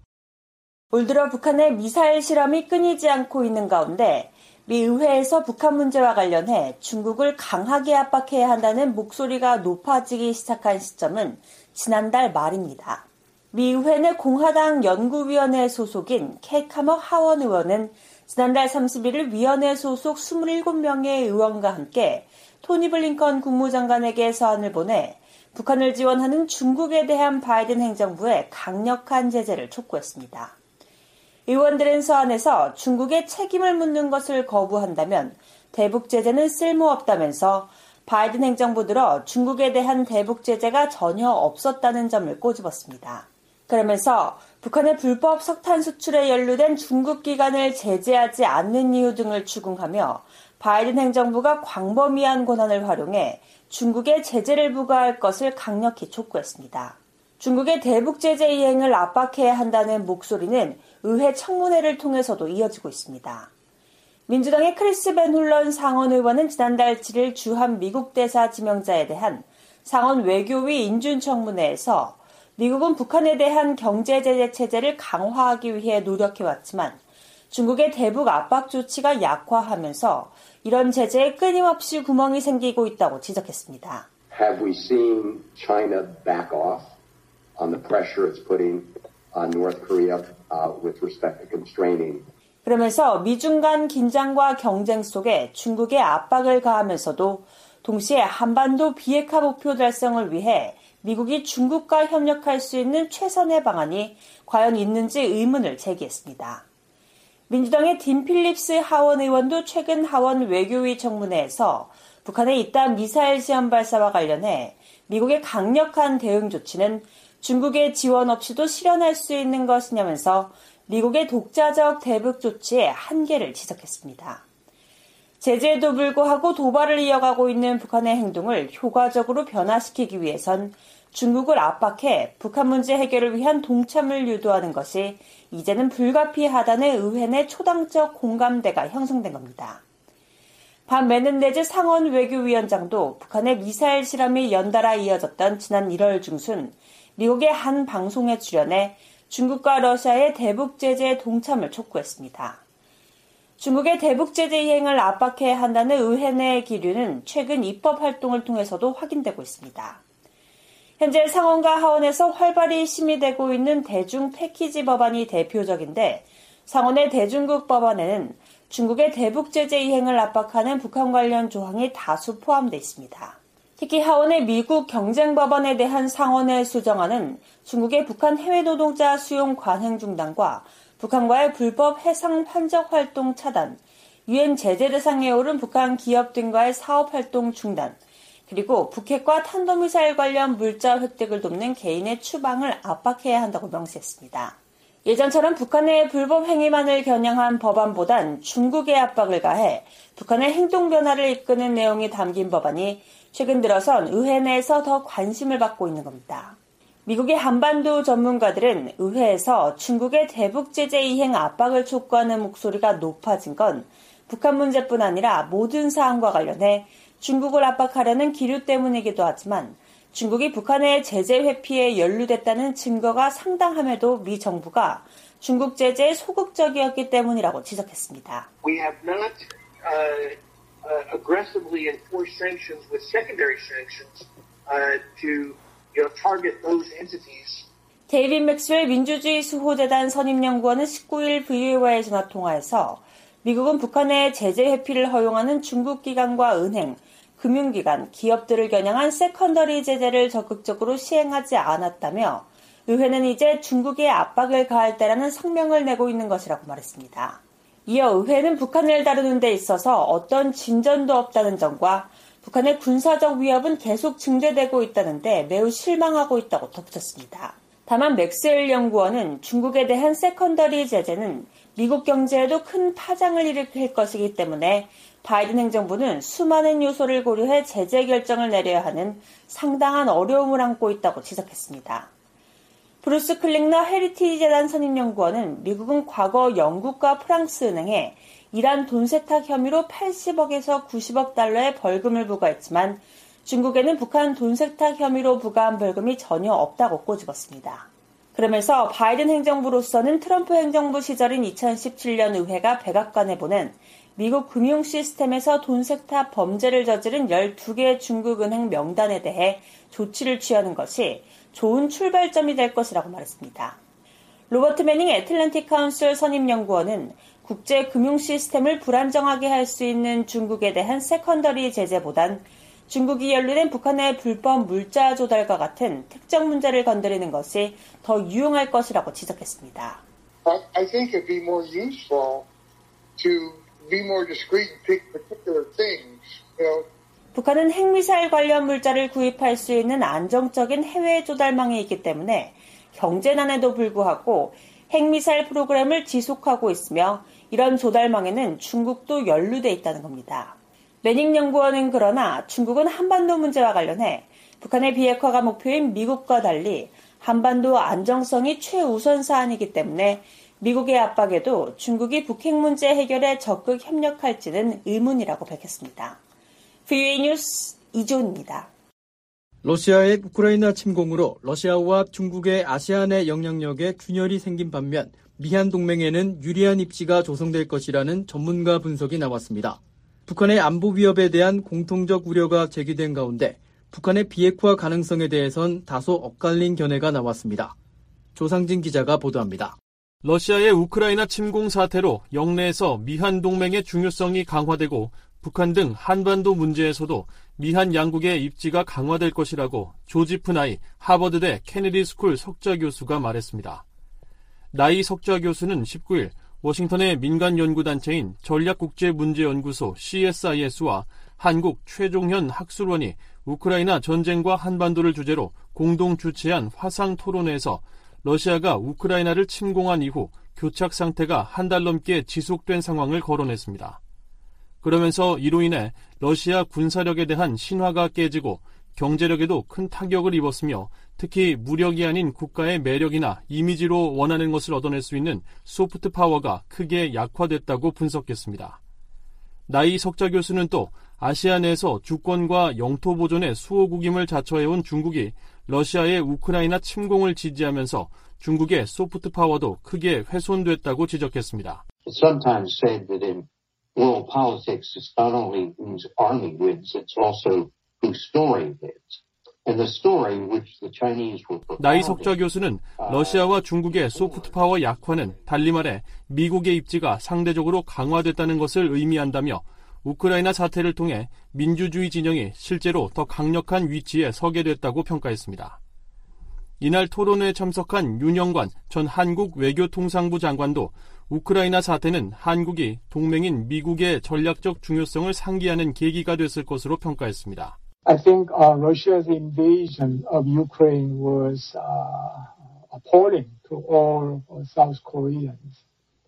J: 올 들어 북한의 미사일 실험이 끊이지 않고 있는 가운데 미 의회에서 북한 문제와 관련해 중국을 강하게 압박해야 한다는 목소리가 높아지기 시작한 시점은 지난달 말입니다. 미 의회 내 공화당 연구위원회 소속인 캐카머 하원 의원은 지난달 31일 위원회 소속 27명의 의원과 함께 토니 블링컨 국무장관에게 서한을 보내 북한을 지원하는 중국에 대한 바이든 행정부의 강력한 제재를 촉구했습니다. 의원들은 서한에서 중국에 책임을 묻는 것을 거부한다면 대북 제재는 쓸모없다면서 바이든 행정부 들어 중국에 대한 대북 제재가 전혀 없었다는 점을 꼬집었습니다. 그러면서 북한의 불법 석탄 수출에 연루된 중국 기관을 제재하지 않는 이유 등을 추궁하며 바이든 행정부가 광범위한 권한을 활용해 중국에 제재를 부과할 것을 강력히 촉구했습니다. 중국의 대북 제재 이행을 압박해야 한다는 목소리는 의회 청문회를 통해서도 이어지고 있습니다. 민주당의 크리스 벤 훌런 상원 의원은 지난달 7일 주한 미국 대사 지명자에 대한 상원 외교위 인준 청문회에서 미국은 북한에 대한 경제 제재 체제를 강화하기 위해 노력해왔지만 중국의 대북 압박 조치가 약화하면서 이런 제재에 끊임없이 구멍이 생기고 있다고 지적했습니다.
K: Have we seen China back off on the pressure it's putting on North Korea with respect to constraining?
J: 그러면서 미중 간 긴장과 경쟁 속에 중국의 압박을 가하면서도 동시에 한반도 비핵화 목표 달성을 위해 미국이 중국과 협력할 수 있는 최선의 방안이 과연 있는지 의문을 제기했습니다. 민주당의 딘 필립스 하원 의원도 최근 하원 외교위 청문회에서 북한의 잇따른 미사일 시험 발사와 관련해 미국의 강력한 대응 조치는 중국의 지원 없이도 실현할 수 있는 것이냐면서 미국의 독자적 대북 조치의 한계를 지적했습니다. 제재에도 불구하고 도발을 이어가고 있는 북한의 행동을 효과적으로 변화시키기 위해선 중국을 압박해 북한 문제 해결을 위한 동참을 유도하는 것이 이제는 불가피하다는 의회 내 초당적 공감대가 형성된 겁니다. 반 메넨데즈 상원 외교위원장도 북한의 미사일 실험이 연달아 이어졌던 지난 1월 중순 미국의 한 방송에 출연해 중국과 러시아의 대북 제재에 동참을 촉구했습니다. 중국의 대북 제재 이행을 압박해야 한다는 의회 내 기류는 최근 입법 활동을 통해서도 확인되고 있습니다. 현재 상원과 하원에서 활발히 심의되고 있는 대중 패키지 법안이 대표적인데 상원의 대중국 법안에는 중국의 대북 제재 이행을 압박하는 북한 관련 조항이 다수 포함되어 있습니다. 특히 하원의 미국 경쟁법안에 대한 상원의 수정안은 중국의 북한 해외 노동자 수용 관행 중단과 북한과의 불법 해상 환적 활동 차단, 유엔 제재 대상에 오른 북한 기업 등과의 사업 활동 중단, 그리고 북핵과 탄도미사일 관련 물자 획득을 돕는 개인의 추방을 압박해야 한다고 명시했습니다. 예전처럼 북한의 불법 행위만을 겨냥한 법안보단 중국의 압박을 가해 북한의 행동 변화를 이끄는 내용이 담긴 법안이 최근 들어선 의회 내에서 더 관심을 받고 있는 겁니다. 미국의 한반도 전문가들은 의회에서 중국의 대북 제재 이행 압박을 촉구하는 목소리가 높아진 건 북한 문제뿐 아니라 모든 사안과 관련해 중국을 압박하려는 기류 때문이기도 하지만 중국이 북한의 제재 회피에 연루됐다는 증거가 상당함에도 미 정부가 중국 제재에 소극적이었기 때문이라고 지적했습니다.
L: We have not aggressively enforced sanctions with secondary sanctions to target those entities.
J: 데이빗 맥스웰 민주주의 수호재단 선임연구원은 19일 VOA의 전화통화에서 미국은 북한의 제재 회피를 허용하는 중국 기관과 은행, 금융기관, 기업들을 겨냥한 세컨더리 제재를 적극적으로 시행하지 않았다며 의회는 이제 중국에 압박을 가할 때라는 성명을 내고 있는 것이라고 말했습니다. 이어 의회는 북한을 다루는 데 있어서 어떤 진전도 없다는 점과 북한의 군사적 위협은 계속 증대되고 있다는데 매우 실망하고 있다고 덧붙였습니다. 다만 맥스웰 연구원은 중국에 대한 세컨더리 제재는 미국 경제에도 큰 파장을 일으킬 것이기 때문에 바이든 행정부는 수많은 요소를 고려해 제재 결정을 내려야 하는 상당한 어려움을 안고 있다고 지적했습니다. 브루스 클링너 헤리티지 재단 선임연구원은 미국은 과거 영국과 프랑스 은행에 이란 돈 세탁 혐의로 80억에서 90억 달러의 벌금을 부과했지만 중국에는 북한 돈 세탁 혐의로 부과한 벌금이 전혀 없다고 꼬집었습니다. 그러면서 바이든 행정부로서는 트럼프 행정부 시절인 2017년 의회가 백악관에 보낸 미국 금융 시스템에서 돈 세탁 범죄를 저지른 12개의 중국 은행 명단에 대해 조치를 취하는 것이 좋은 출발점이 될 것이라고 말했습니다. 로버트 매닝 애틀랜틱 카운슬 선임연구원은 국제 금융 시스템을 불안정하게 할 수 있는 중국에 대한 세컨더리 제재보단 중국이 연루된 북한의 불법 물자 조달과 같은 특정 문제를 건드리는 것이 더 유용할 것이라고 지적했습니다.
L: I think it'd be more useful to be more discreet and pick particular things.
J: 북한은 핵미사일 관련 물자를 구입할 수 있는 안정적인 해외 조달망이 있기 때문에 경제난에도 불구하고 핵미사일 프로그램을 지속하고 있으며 이런 조달망에는 중국도 연루돼 있다는 겁니다. 매닝 연구원은 그러나 중국은 한반도 문제와 관련해 북한의 비핵화가 목표인 미국과 달리 한반도 안정성이 최우선 사안이기 때문에 미국의 압박에도 중국이 북핵 문제 해결에 적극 협력할지는 의문이라고 밝혔습니다. VOA 뉴스 이조은입니다.
C: 러시아의 우크라이나 침공으로 러시아와 중국의 아시아내 영향력에 균열이 생긴 반면 미한 동맹에는 유리한 입지가 조성될 것이라는 전문가 분석이 나왔습니다. 북한의 안보 위협에 대한 공통적 우려가 제기된 가운데 북한의 비핵화 가능성에 대해선 다소 엇갈린 견해가 나왔습니다. 조상진 기자가 보도합니다.
M: 러시아의 우크라이나 침공 사태로 영내에서 미한 동맹의 중요성이 강화되고 북한 등 한반도 문제에서도 미한 양국의 입지가 강화될 것이라고 조지프 나이 하버드대 케네디 스쿨 석좌 교수가 말했습니다. 나이 석좌 교수는 19일 워싱턴의 민간 연구단체인 전략국제문제연구소 CSIS와 한국 최종현 학술원이 우크라이나 전쟁과 한반도를 주제로 공동 주최한 화상 토론회에서 러시아가 우크라이나를 침공한 이후 교착 상태가 한 달 넘게 지속된 상황을 거론했습니다. 그러면서 이로 인해 러시아 군사력에 대한 신화가 깨지고 경제력에도 큰 타격을 입었으며 특히 무력이 아닌 국가의 매력이나 이미지로 원하는 것을 얻어낼 수 있는 소프트 파워가 크게 약화됐다고 분석했습니다. 나이 석좌 교수는 또 아시아 내에서 주권과 영토 보존의 수호국임을 자처해온 중국이 러시아의 우크라이나 침공을 지지하면서 중국의 소프트 파워도 크게 훼손됐다고 지적했습니다.
N: Sometimes said that in world politics it's not only whose army wins, it's also whose story wins. And the story which the Chinese were
M: 나이 석좌 교수는 러시아와 중국의 소프트 파워 약화는 달리 말해 미국의 입지가 상대적으로 강화됐다는 것을 의미한다며 우크라이나 사태를 통해 민주주의 진영이 실제로 더 강력한 위치에 서게 됐다고 평가했습니다. 이날 토론회에 참석한 윤영관 전 한국 외교통상부 장관도 우크라이나 사태는 한국이 동맹인 미국의 전략적 중요성을 상기하는 계기가 됐을 것으로 평가했습니다.
O: I think Russia's invasion of Ukraine was appalling to all South Koreans.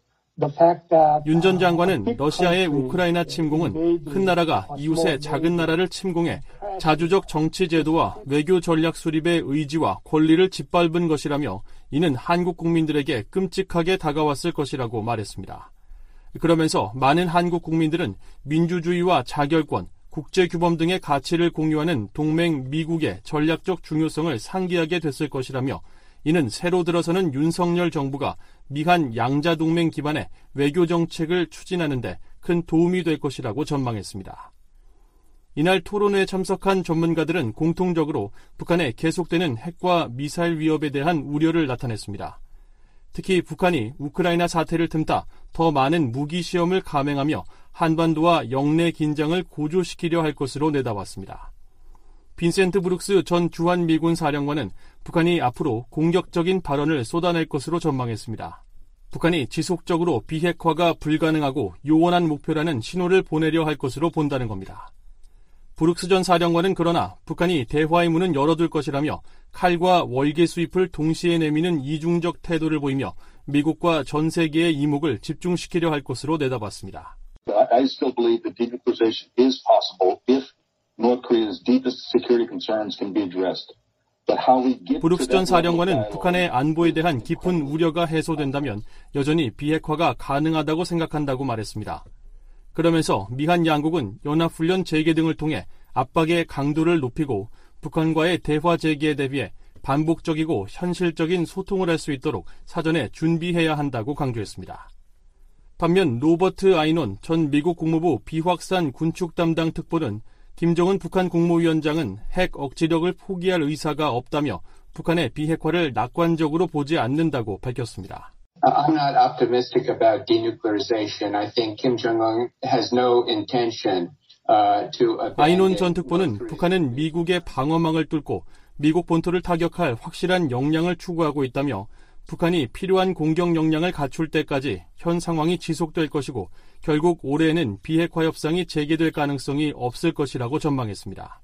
M: 윤 전 장관은 러시아의 우크라이나 침공은 큰 나라가 이웃의 작은 나라를 침공해 자주적 정치 제도와 외교 전략 수립의 의지와 권리를 짓밟은 것이라며 이는 한국 국민들에게 끔찍하게 다가왔을 것이라고 말했습니다. 그러면서 많은 한국 국민들은 민주주의와 자결권, 국제규범 등의 가치를 공유하는 동맹 미국의 전략적 중요성을 상기하게 됐을 것이라며 이는 새로 들어서는 윤석열 정부가 미한 양자동맹 기반의 외교정책을 추진하는 데 큰 도움이 될 것이라고 전망했습니다. 이날 토론회에 참석한 전문가들은 공통적으로 북한의 계속되는 핵과 미사일 위협에 대한 우려를 나타냈습니다. 특히 북한이 우크라이나 사태를 틈타 더 많은 무기 시험을 감행하며 한반도와 영내 긴장을 고조시키려 할 것으로 내다봤습니다. 빈센트 브룩스 전 주한미군 사령관은 북한이 앞으로 공격적인 발언을 쏟아낼 것으로 전망했습니다. 북한이 지속적으로 비핵화가 불가능하고 요원한 목표라는 신호를 보내려 할 것으로 본다는 겁니다. 브룩스 전 사령관은 그러나 북한이 대화의 문은 열어둘 것이라며 칼과 월계 수입을 동시에 내미는 이중적 태도를 보이며 미국과 전 세계의 이목을 집중시키려 할 것으로 내다봤습니다.
P: I still believe that denuclearization is possible if North Korea's deepest security concerns can be addressed.
M: 브룩스 전 사령관은 북한의 안보에 대한 깊은 우려가 해소된다면 여전히 비핵화가 가능하다고 생각한다고 말했습니다. 그러면서 미한 양국은 연합훈련 재개 등을 통해 압박의 강도를 높이고 북한과의 대화 재개에 대비해 반복적이고 현실적인 소통을 할 수 있도록 사전에 준비해야 한다고 강조했습니다. 반면 로버트 아이논 전 미국 국무부 비확산 군축 담당 특보는 김정은 북한 국무위원장은 핵 억지력을 포기할 의사가 없다며 북한의 비핵화를 낙관적으로 보지 않는다고 밝혔습니다.
N: I'm not optimistic about denuclearization. I think Kim Jong-un has no intention to abandon.
M: 아이논 전 특보는 북한은 미국의 방어망을 뚫고 미국 본토를 타격할 확실한 역량을 추구하고 있다며 북한이 필요한 공격 역량을 갖출 때까지 현 상황이 지속될 것이고 결국 올해에는 비핵화 협상이 재개될 가능성이 없을 것이라고 전망했습니다.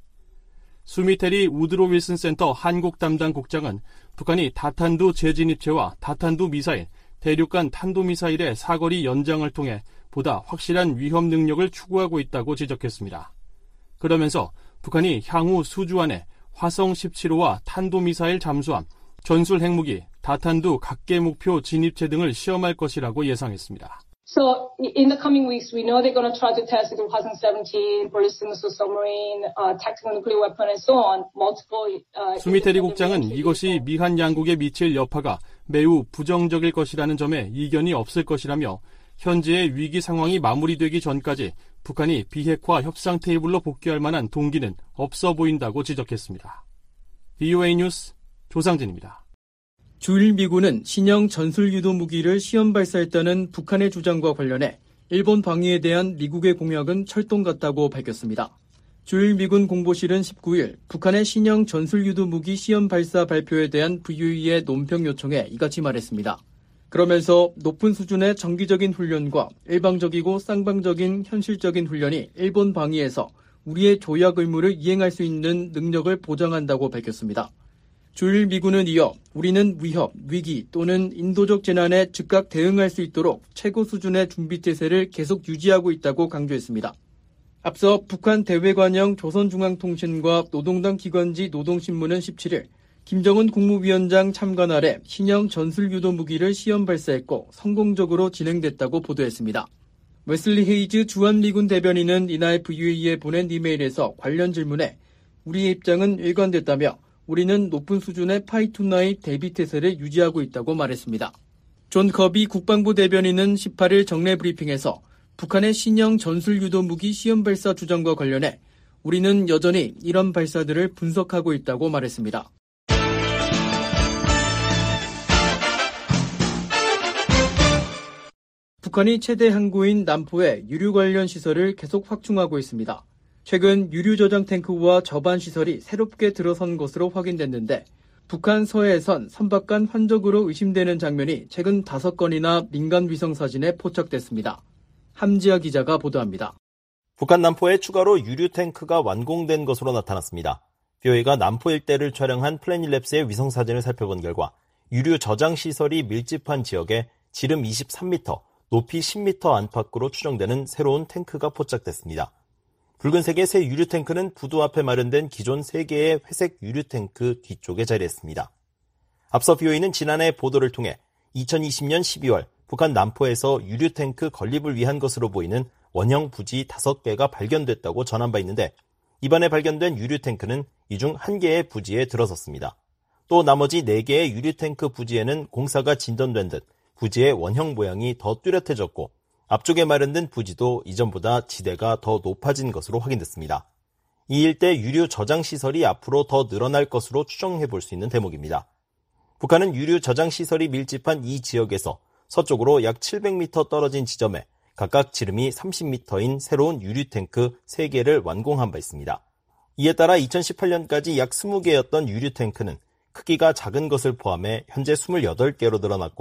M: 수미테리 우드로 윌슨 센터 한국 담당 국장은 북한이 다탄두 재진입체와 다탄두 미사일, 대륙간 탄도미사일의 사거리 연장을 통해 보다 확실한 위협 능력을 추구하고 있다고 지적했습니다. 그러면서 북한이 향후 수주 안에 화성 17호와 탄도미사일 잠수함, 전술 핵무기, 다탄두 각계 목표 진입체 등을 시험할 것이라고 예상했습니다.
Q: So in the coming weeks, we know they're going to try to test the Hwasong 17, ballistic missile submarine, tactical nuclear weapon, and so on.
M: 수미테리 국장은 이것이 미한 양국에 미칠 여파가 매우 부정적일 것이라는 점에 이견이 없을 것이라며 현재의 위기 상황이 마무리되기 전까지 북한이 비핵화 협상 테이블로 복귀할 만한 동기는 없어 보인다고 지적했습니다. VOA 뉴스 조상진입니다.
C: 주일 미군은 신형 전술유도 무기를 시험 발사했다는 북한의 주장과 관련해 일본 방위에 대한 미국의 공약은 철동 같다고 밝혔습니다. 주일 미군 공보실은 19일 북한의 신형 전술유도 무기 시험 발사 발표에 대한 VOE의 논평 요청에 이같이 말했습니다. 그러면서 높은 수준의 정기적인 훈련과 일방적이고 쌍방적인 현실적인 훈련이 일본 방위에서 우리의 조약 의무를 이행할 수 있는 능력을 보장한다고 밝혔습니다. 주일 미군은 이어 우리는 위협, 위기 또는 인도적 재난에 즉각 대응할 수 있도록 최고 수준의 준비태세를 계속 유지하고 있다고 강조했습니다. 앞서 북한 대외관영 조선중앙통신과 노동당 기관지 노동신문은 17일 김정은 국무위원장 참관 아래 신형 전술유도 무기를 시험 발사했고 성공적으로 진행됐다고 보도했습니다. 웨슬리 헤이즈 주한미군 대변인은 이날 VOE에 보낸 이메일에서 관련 질문에 우리의 입장은 일관됐다며 우리는 높은 수준의 파이투나잇 대비태세를 유지하고 있다고 말했습니다. 존 커비 국방부 대변인은 18일 정례 브리핑에서 북한의 신형 전술유도 무기 시험 발사 주장과 관련해 우리는 여전히 이런 발사들을 분석하고 있다고 말했습니다. 북한이 최대 항구인 남포의 유류 관련 시설을 계속 확충하고 있습니다. 최근 유류 저장 탱크와 저반 시설이 새롭게 들어선 것으로 확인됐는데 북한 서해에선 선박간 환적으로 의심되는 장면이 최근 5건이나 민간 위성 사진에 포착됐습니다. 함지아 기자가 보도합니다.
I: 북한 남포에 추가로 유류 탱크가 완공된 것으로 나타났습니다. BOA가 남포 일대를 촬영한 플래닛랩스의 위성 사진을 살펴본 결과 유류 저장 시설이 밀집한 지역에 지름 23m, 높이 10m 안팎으로 추정되는 새로운 탱크가 포착됐습니다. 붉은색의 새 유류 탱크는 부두 앞에 마련된 기존 3개의 회색 유류 탱크 뒤쪽에 자리했습니다. 앞서 BOA는 지난해 보도를 통해 2020년 12월 북한 남포에서 유류 탱크 건립을 위한 것으로 보이는 원형 부지 5개가 발견됐다고 전한 바 있는데 이번에 발견된 유류 탱크는 이 중 1개의 부지에 들어섰습니다. 또 나머지 4개의 유류 탱크 부지에는 공사가 진전된 듯 부지의 원형 모양이 더 뚜렷해졌고 앞쪽에 마련된 부지도 이전보다 지대가 더 높아진 것으로 확인됐습니다. 이 일대 유류 저장 시설이 앞으로 더 늘어날 것으로 추정해 볼 수 있는 대목입니다. 북한은 유류 저장 시설이 밀집한 이 지역에서 서쪽으로 약 700m 떨어진 지점에 각각 지름이 30m인 새로운 유류 탱크 3개를 완공한 바 있습니다. 이에 따라 2018년까지 약 20개였던 유류 탱크는 크기가 작은 것을 포함해 현재 28개로 늘어났고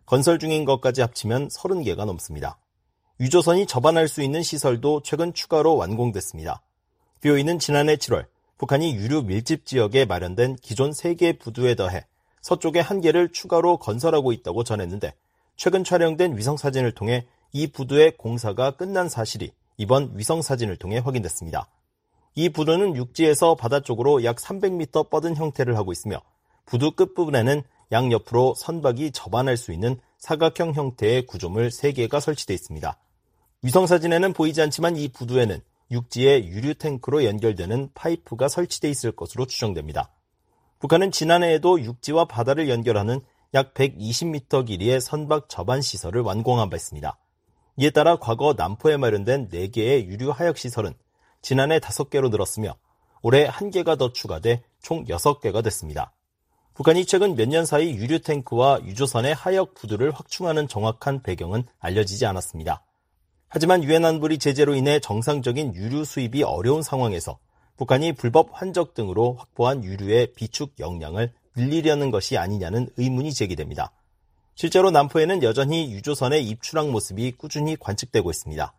I: 건설 중인 것까지 합치면 30개가 넘습니다. 유조선이 접안할 수 있는 시설도 최근 추가로 완공됐습니다. BOE는 지난해 7월 북한이 유류 밀집 지역에 마련된 기존 3개 부두에 더해 서쪽에 1개를 추가로 건설하고 있다고 전했는데 최근 촬영된 위성사진을 통해 이 부두의 공사가 끝난 사실이 이번 위성사진을 통해 확인됐습니다. 이 부두는 육지에서 바다 쪽으로 약 300m 뻗은 형태를 하고 있으며 부두 끝부분에는 양옆으로 선박이 접안할 수 있는 사각형 형태의 구조물 3개가 설치되어 있습니다. 위성사진에는 보이지 않지만 이 부두에는 육지의 유류 탱크로 연결되는 파이프가 설치되어 있을 것으로 추정됩니다. 북한은 지난해에도 육지와 바다를 연결하는 약 120m 길이의 선박 접안 시설을 완공한 바 있습니다. 이에 따라 과거 남포에 마련된 4개의 유류 하역 시설은 지난해 5개로 늘었으며 올해 1개가 더 추가돼 총 6개가 됐습니다. 북한이 최근 몇 년 사이 유류 탱크와 유조선의 하역 부두를 확충하는 정확한 배경은 알려지지 않았습니다. 하지만 유엔 안보리 제재로 인해 정상적인 유류 수입이 어려운 상황에서 북한이 불법 환적 등으로 확보한 유류의 비축 역량을 늘리려는 것이 아니냐는 의문이 제기됩니다. 실제로 남포에는 여전히 유조선의 입출항 모습이 꾸준히 관측되고 있습니다.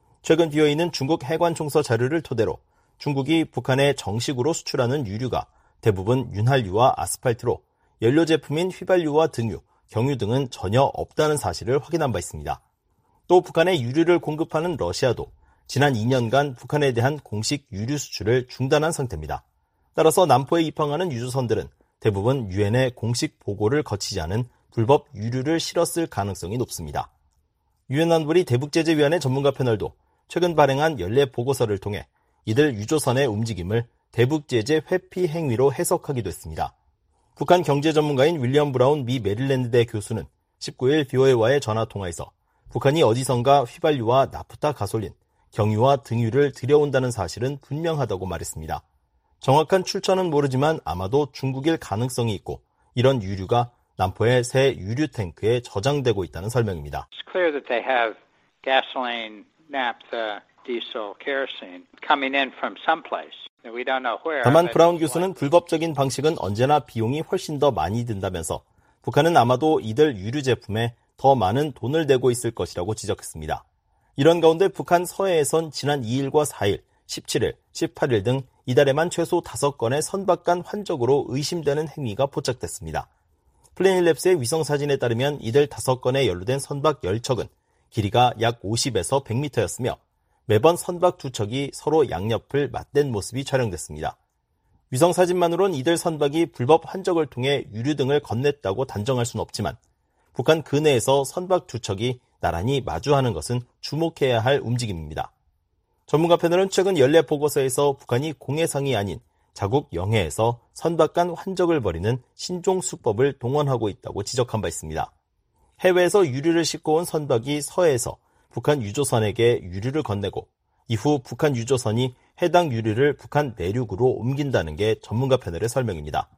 I: 최근 BOE는 중국 해관총서 자료를 토대로 중국이 북한에 정식으로 수출하는 유류가 대부분 윤활유와 아스팔트로 연료 제품인 휘발유와 등유, 경유 등은 전혀 없다는 사실을 확인한 바 있습니다. 또 북한에 유류를 공급하는 러시아도 지난 2년간 북한에 대한 공식 유류 수출을 중단한 상태입니다. 따라서 남포에 입항하는 유조선들은 대부분 유엔의 공식 보고를 거치지 않은 불법 유류를 실었을 가능성이 높습니다. 유엔 안보리 대북제재위원회 전문가 패널도 최근 발행한 연례 보고서를 통해 이들 유조선의 움직임을 대북제재 회피 행위로 해석하기도 했습니다. 북한 경제 전문가인 윌리엄 브라운 미 메릴랜드대 교수는 19일 BOA와의 전화통화에서 북한이 어디선가 휘발유와 나프타 가솔린, 경유와 등유를 들여온다는 사실은 분명하다고 말했습니다. 정확한 출처는 모르지만 아마도 중국일 가능성이 있고 이런 유류가 남포의 새 유류 탱크에 저장되고 있다는 설명입니다.
R: It's clear that they have gasoline, naphtha, diesel, kerosene coming in from someplace. We don't know where.
I: 다만 브라운 교수는 불법적인 방식은 언제나 비용이 훨씬 더 많이 든다면서 북한은 아마도 이들 유류 제품에 더 많은 돈을 내고 있을 것이라고 지적했습니다. 이런 가운데 북한 서해에선 지난 2일과 4일, 17일, 18일 등 이달에만 최소 5건의 선박 간 환적으로 의심되는 행위가 포착됐습니다. 플래닛랩스의 위성사진에 따르면 이들 5건에 연루된 선박 10척은 길이가 약 50에서 100m였으며 매번 선박 2척이 서로 양옆을 맞댄 모습이 촬영됐습니다. 위성사진만으론 이들 선박이 불법 환적을 통해 유류 등을 건넸다고 단정할 수는 없지만 북한 근해에서 선박 2척이 나란히 마주하는 것은 주목해야 할 움직임입니다. 전문가 패널은 최근 연례 보고서에서 북한이 공해상이 아닌 자국 영해에서 선박 간 환적을 벌이는 신종수법을 동원하고 있다고 지적한 바 있습니다. 해외에서 유류를 싣고 온 선박이 서해에서 북한 유조선에게 유류를 건네고 이후 북한 유조선이 해당 유류를 북한 내륙으로 옮긴다는 게 전문가 패널의 설명입니다.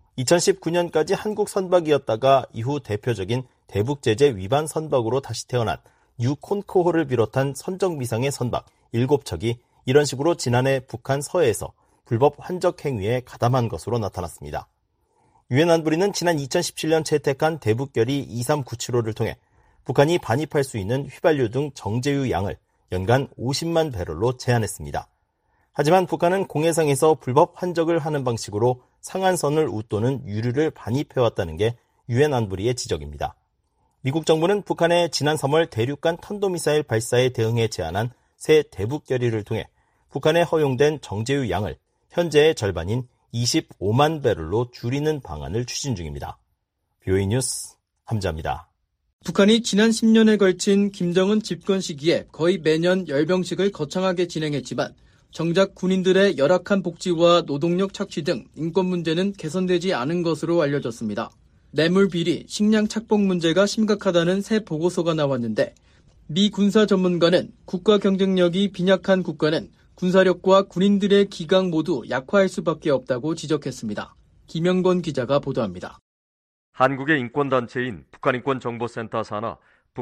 I: 2019년까지 한국 선박이었다가 이후 대표적인 대북제재 위반 선박으로 다시 태어난 뉴콘코호를 비롯한 선정미상의 선박 7척이 이런 식으로 지난해 북한 서해에서 불법 환적 행위에 가담한 것으로 나타났습니다. 유엔 안보리는 지난 2017년 채택한 대북결의 23975를 통해 북한이 반입할 수 있는 휘발유 등 정제유 양을 연간 50만 배럴로 제한했습니다. 하지만 북한은 공해상에서 불법 환적을 하는 방식으로 상한선을 웃도는 유류를 반입해왔다는 게 유엔 안보리의 지적입니다. 미국 정부는 북한의 지난 3월 대륙간 탄도미사일 발사에 대응해 제안한 새 대북결의를 통해 북한에 허용된 정제유 양을 현재의 절반인 25만 배럴로 줄이는 방안을 추진 중입니다. BOE 뉴스 함자입니다.
C: 북한이 지난 10년에 걸친 김정은 집권 시기에 거의 매년 열병식을 거창하게 진행했지만 정작 군인들의 열악한 복지와 노동력 착취 등 인권 문제는 개선되지 않은 것으로 알려졌습니다. 뇌물 비리, 식량 착복 문제가 심각하다는 새 보고서가 나왔는데 미 군사 전문가는 국가 경쟁력이 빈약한 국가는 군사력과 군인들의 기강 모두 약화할 수밖에 없다고 지적했습니다. 김영건 기자가 보도합니다.
S: 한국의 인권단체인 북한인권정보센터 산하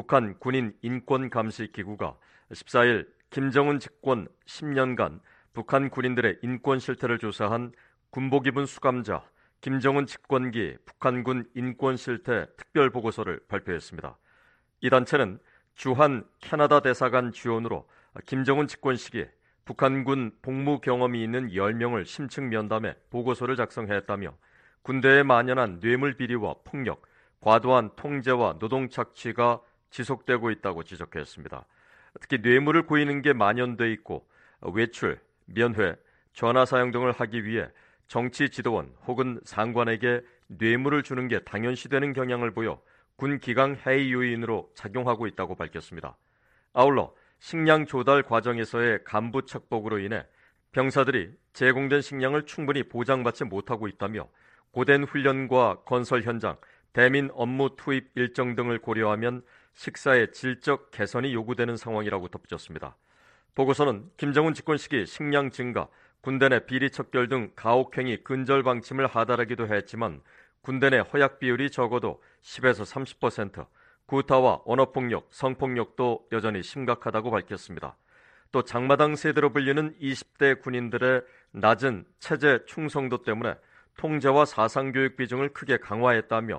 S: 북한군인인권감시기구가 14일 김정은 집권 10년간 북한 군인들의 인권 실태를 조사한 군복 입은 수감자 김정은 집권기 북한군 인권 실태 특별 보고서를 발표했습니다. 이 단체는 주한 캐나다 대사관 지원으로 김정은 집권 시기에 북한군 복무 경험이 있는 10명을 심층 면담해 보고서를 작성했다며 군대에 만연한 뇌물 비리와 폭력, 과도한 통제와 노동 착취가 지속되고 있다고 지적했습니다. 특히 뇌물을 고이는 게 만연돼 있고 외출, 면회, 전화 사용 등을 하기 위해 정치 지도원 혹은 상관에게 뇌물을 주는 게 당연시되는 경향을 보여 군 기강 해이 요인으로 작용하고 있다고 밝혔습니다. 아울러 식량 조달 과정에서의 간부 착복으로 인해 병사들이 제공된 식량을 충분히 보장받지 못하고 있다며 고된 훈련과 건설 현장, 대민 업무 투입 일정 등을 고려하면 식사의 질적 개선이 요구되는 상황이라고 덧붙였습니다. 보고서는 김정은 집권 시기 식량 증가, 군대 내 비리 척결 등 가혹행위 근절 방침을 하달하기도 했지만 군대 내 허약 비율이 적어도 10에서 30%, 구타와 언어폭력, 성폭력도 여전히 심각하다고 밝혔습니다. 또 장마당 세대로 불리는 20대 군인들의 낮은 체제 충성도 때문에 통제와 사상교육 비중을 크게 강화했다며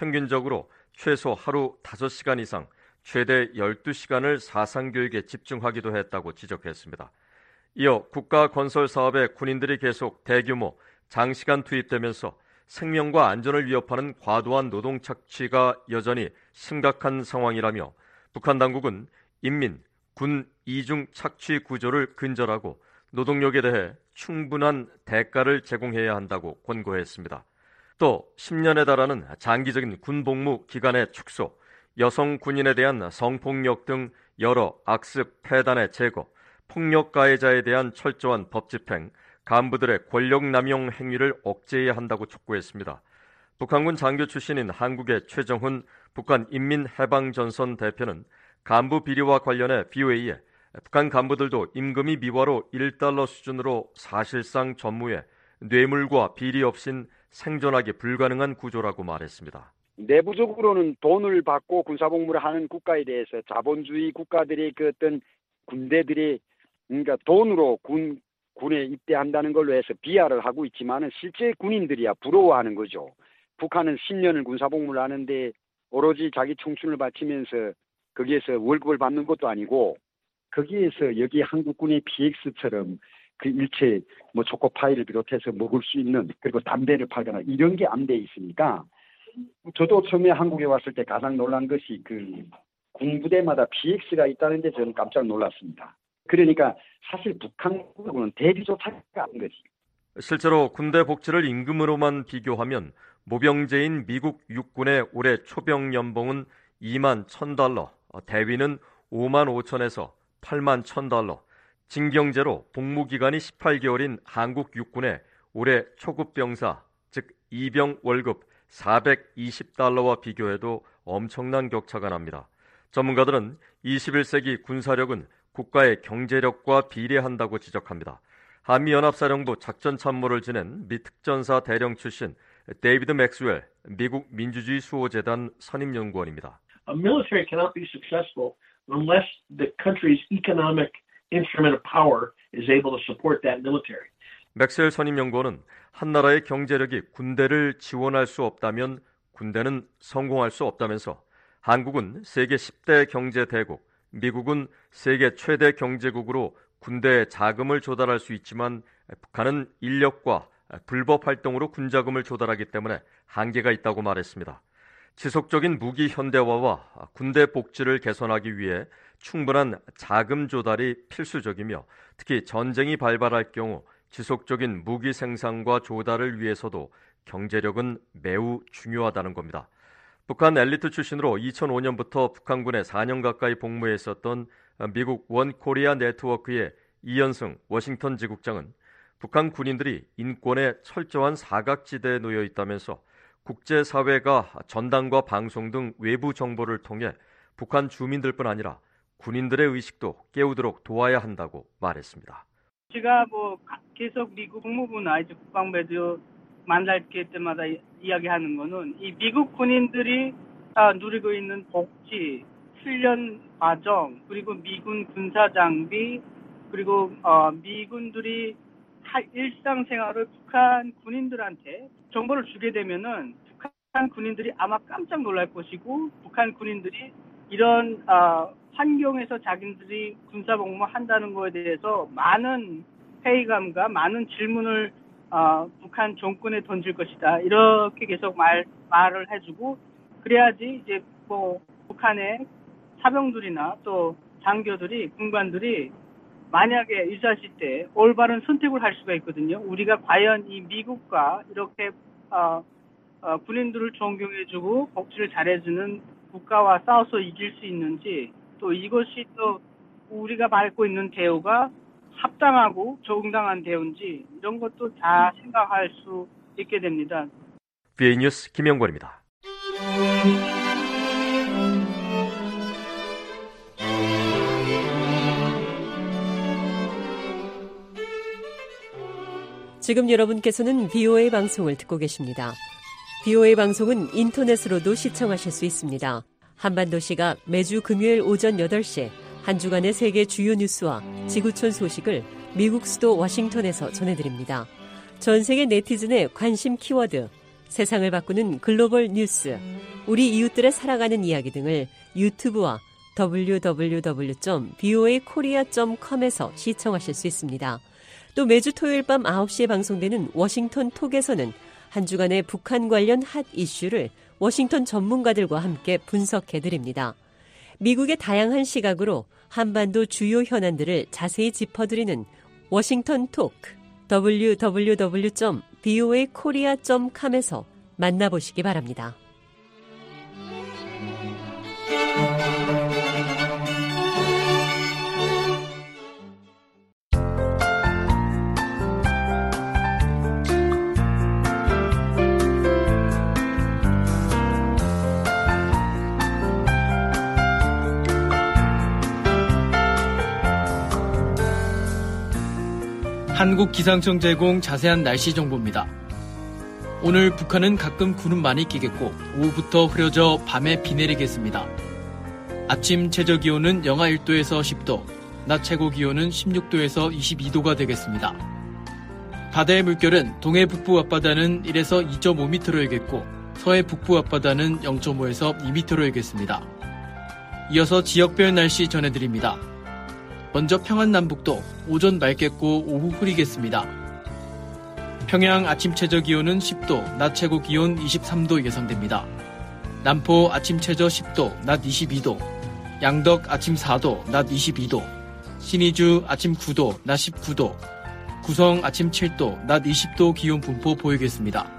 S: 평균적으로 최소 하루 5시간 이상, 최대 12시간을 사상교육에 집중하기도 했다고 지적했습니다. 이어 국가 건설 사업에 군인들이 계속 대규모, 장시간 투입되면서 생명과 안전을 위협하는 과도한 노동 착취가 여전히 심각한 상황이라며 북한 당국은 인민, 군 이중 착취 구조를 근절하고 노동력에 대해 충분한 대가를 제공해야 한다고 권고했습니다. 또 10년에 달하는 장기적인 군복무 기간의 축소, 여성 군인에 대한 성폭력 등 여러 악습, 폐단의 제거, 폭력 가해자에 대한 철저한 법 집행, 간부들의 권력 남용 행위를 억제해야 한다고 촉구했습니다. 북한군 장교 출신인 한국의 최정훈 북한 인민해방전선 대표는 간부 비리와 관련해 BOA에 북한 간부들도 임금이 미화로 $1 수준으로 사실상 전무해 뇌물과 비리 없인 생존하기 불가능한 구조라고 말했습니다.
T: 내부적으로는 돈을 받고 군사복무를 하는 국가에 대해서 자본주의 국가들이 그 어떤 군대들이 그러니까 돈으로 군에 입대한다는 걸로 해서 비하를 하고 있지만은 실제 군인들이야 부러워하는 거죠. 북한은 10년을 군사복무를 하는데 오로지 자기 청춘을 바치면서 거기에서 월급을 받는 것도 아니고 거기에서 여기 한국군의 PX처럼 그 일체 뭐 초코파이를 비롯해서 먹을 수 있는 그리고 담배를 팔거나 이런 게 안 돼 있으니까 저도 처음에 한국에 왔을 때 가장 놀란 것이 그 군부대마다 PX가 있다는 데 저는 깜짝 놀랐습니다. 그러니까 사실 북한하고는 대비조차가 안 거지.
S: 실제로 군대 복지를 임금으로만 비교하면 모병제인 미국 육군의 올해 초병 연봉은 $21,000, 대위는 $55,000에서 $81,000, 징병제로 복무기간이 18개월인 한국 육군의 올해 초급 병사, 즉 이병 월급 $420와 비교해도 엄청난 격차가 납니다. 전문가들은 21세기 군사력은 국가의 경제력과 비례한다고 지적합니다. 한미연합사령부 작전참모를 지낸 미 특전사 대령 출신 데이비드 맥스웰 미국 민주주의 수호재단 선임연구원입니다.
U: A military cannot be successful unless the country's economic instrument of power is able to support that military.
S: 맥스웰 선임연구원은 한 나라의 경제력이 군대를 지원할 수 없다면 군대는 성공할 수 없다면서 한국은 세계 10대 경제 대국, 미국은 세계 최대 경제국으로 군대에 자금을 조달할 수 있지만 북한은 인력과 불법 활동으로 군자금을 조달하기 때문에 한계가 있다고 말했습니다. 지속적인 무기 현대화와 군대 복지를 개선하기 위해 충분한 자금 조달이 필수적이며 특히 전쟁이 발발할 경우 지속적인 무기 생산과 조달을 위해서도 경제력은 매우 중요하다는 겁니다. 북한 엘리트 출신으로 2005년부터 북한군에 4년 가까이 복무했었던 미국 원코리아 네트워크의 이현승 워싱턴 지국장은 북한 군인들이 인권에 철저한 사각지대에 놓여 있다면서 국제사회가 전당과 방송 등 외부 정보를 통해 북한 주민들뿐 아니라 군인들의 의식도 깨우도록 도와야 한다고 말했습니다.
V: 제가 계속 미국 국무부나 이제 국방부에도 만날 때마다 이야기하는 거는 이 미국 군인들이 누리고 있는 복지, 훈련 과정, 그리고 미군 군사 장비, 그리고 미군들이 일상생활을 북한 군인들한테 정보를 주게 되면은 북한 군인들이 아마 깜짝 놀랄 것이고 북한 군인들이 이런 환경에서 자기들이 군사복무 한다는 거에 대해서 많은 회의감과 많은 질문을 북한 정권에 던질 것이다. 이렇게 계속 말을 해주고 그래야지 이제 뭐 북한의 사병들이나 또 장교들이 군관들이 만약에 일사시대 올바른 선택을 할 수가 있거든요. 우리가 과연 이 미국과 이렇게 군인들을 존경해주고 복지를 잘해주는 국가와 싸워서 이길 수 있는지 또 이것이 또 우리가 받고 있는 대우가 합당하고 정당한 대우인지 이런 것도 다 생각할 수 있게 됩니다.
S: BA 뉴스 김영권입니다.
A: 지금 여러분께서는 VOA 방송을 듣고 계십니다. VOA 방송은 인터넷으로도 시청하실 수 있습니다. 한반도시가 매주 금요일 오전 8시 한 주간의 세계 주요 뉴스와 지구촌 소식을 미국 수도 워싱턴에서 전해드립니다. 전 세계 네티즌의 관심 키워드, 세상을 바꾸는 글로벌 뉴스, 우리 이웃들의 살아가는 이야기 등을 유튜브와 www.voakorea.com에서 시청하실 수 있습니다. 또 매주 토요일 밤 9시에 방송되는 워싱턴 톡에서는 한 주간의 북한 관련 핫 이슈를 워싱턴 전문가들과 함께 분석해드립니다. 미국의 다양한 시각으로 한반도 주요 현안들을 자세히 짚어드리는 워싱턴 톡, www.voakorea.com에서 만나보시기 바랍니다.
C: 한국기상청 제공 자세한 날씨 정보입니다. 오늘 북한은 가끔 구름 많이 끼겠고 오후부터 흐려져 밤에 비 내리겠습니다. 아침 최저기온은 영하 1도에서 10도, 낮 최고기온은 16도에서 22도가 되겠습니다. 바다의 물결은 동해 북부 앞바다는 1에서 2.5m로 일겠고 서해 북부 앞바다는 0.5에서 2m로 일겠습니다. 이어서 지역별 날씨 전해드립니다. 먼저 평안 남북도 오전 맑겠고 오후 흐리겠습니다. 평양 아침 최저기온은 10도, 낮 최고기온 23도 예상됩니다. 남포 아침 최저 10도, 낮 22도, 양덕 아침 4도, 낮 22도, 신의주 아침 9도, 낮 19도, 구성 아침 7도, 낮 20도 기온 분포 보이겠습니다.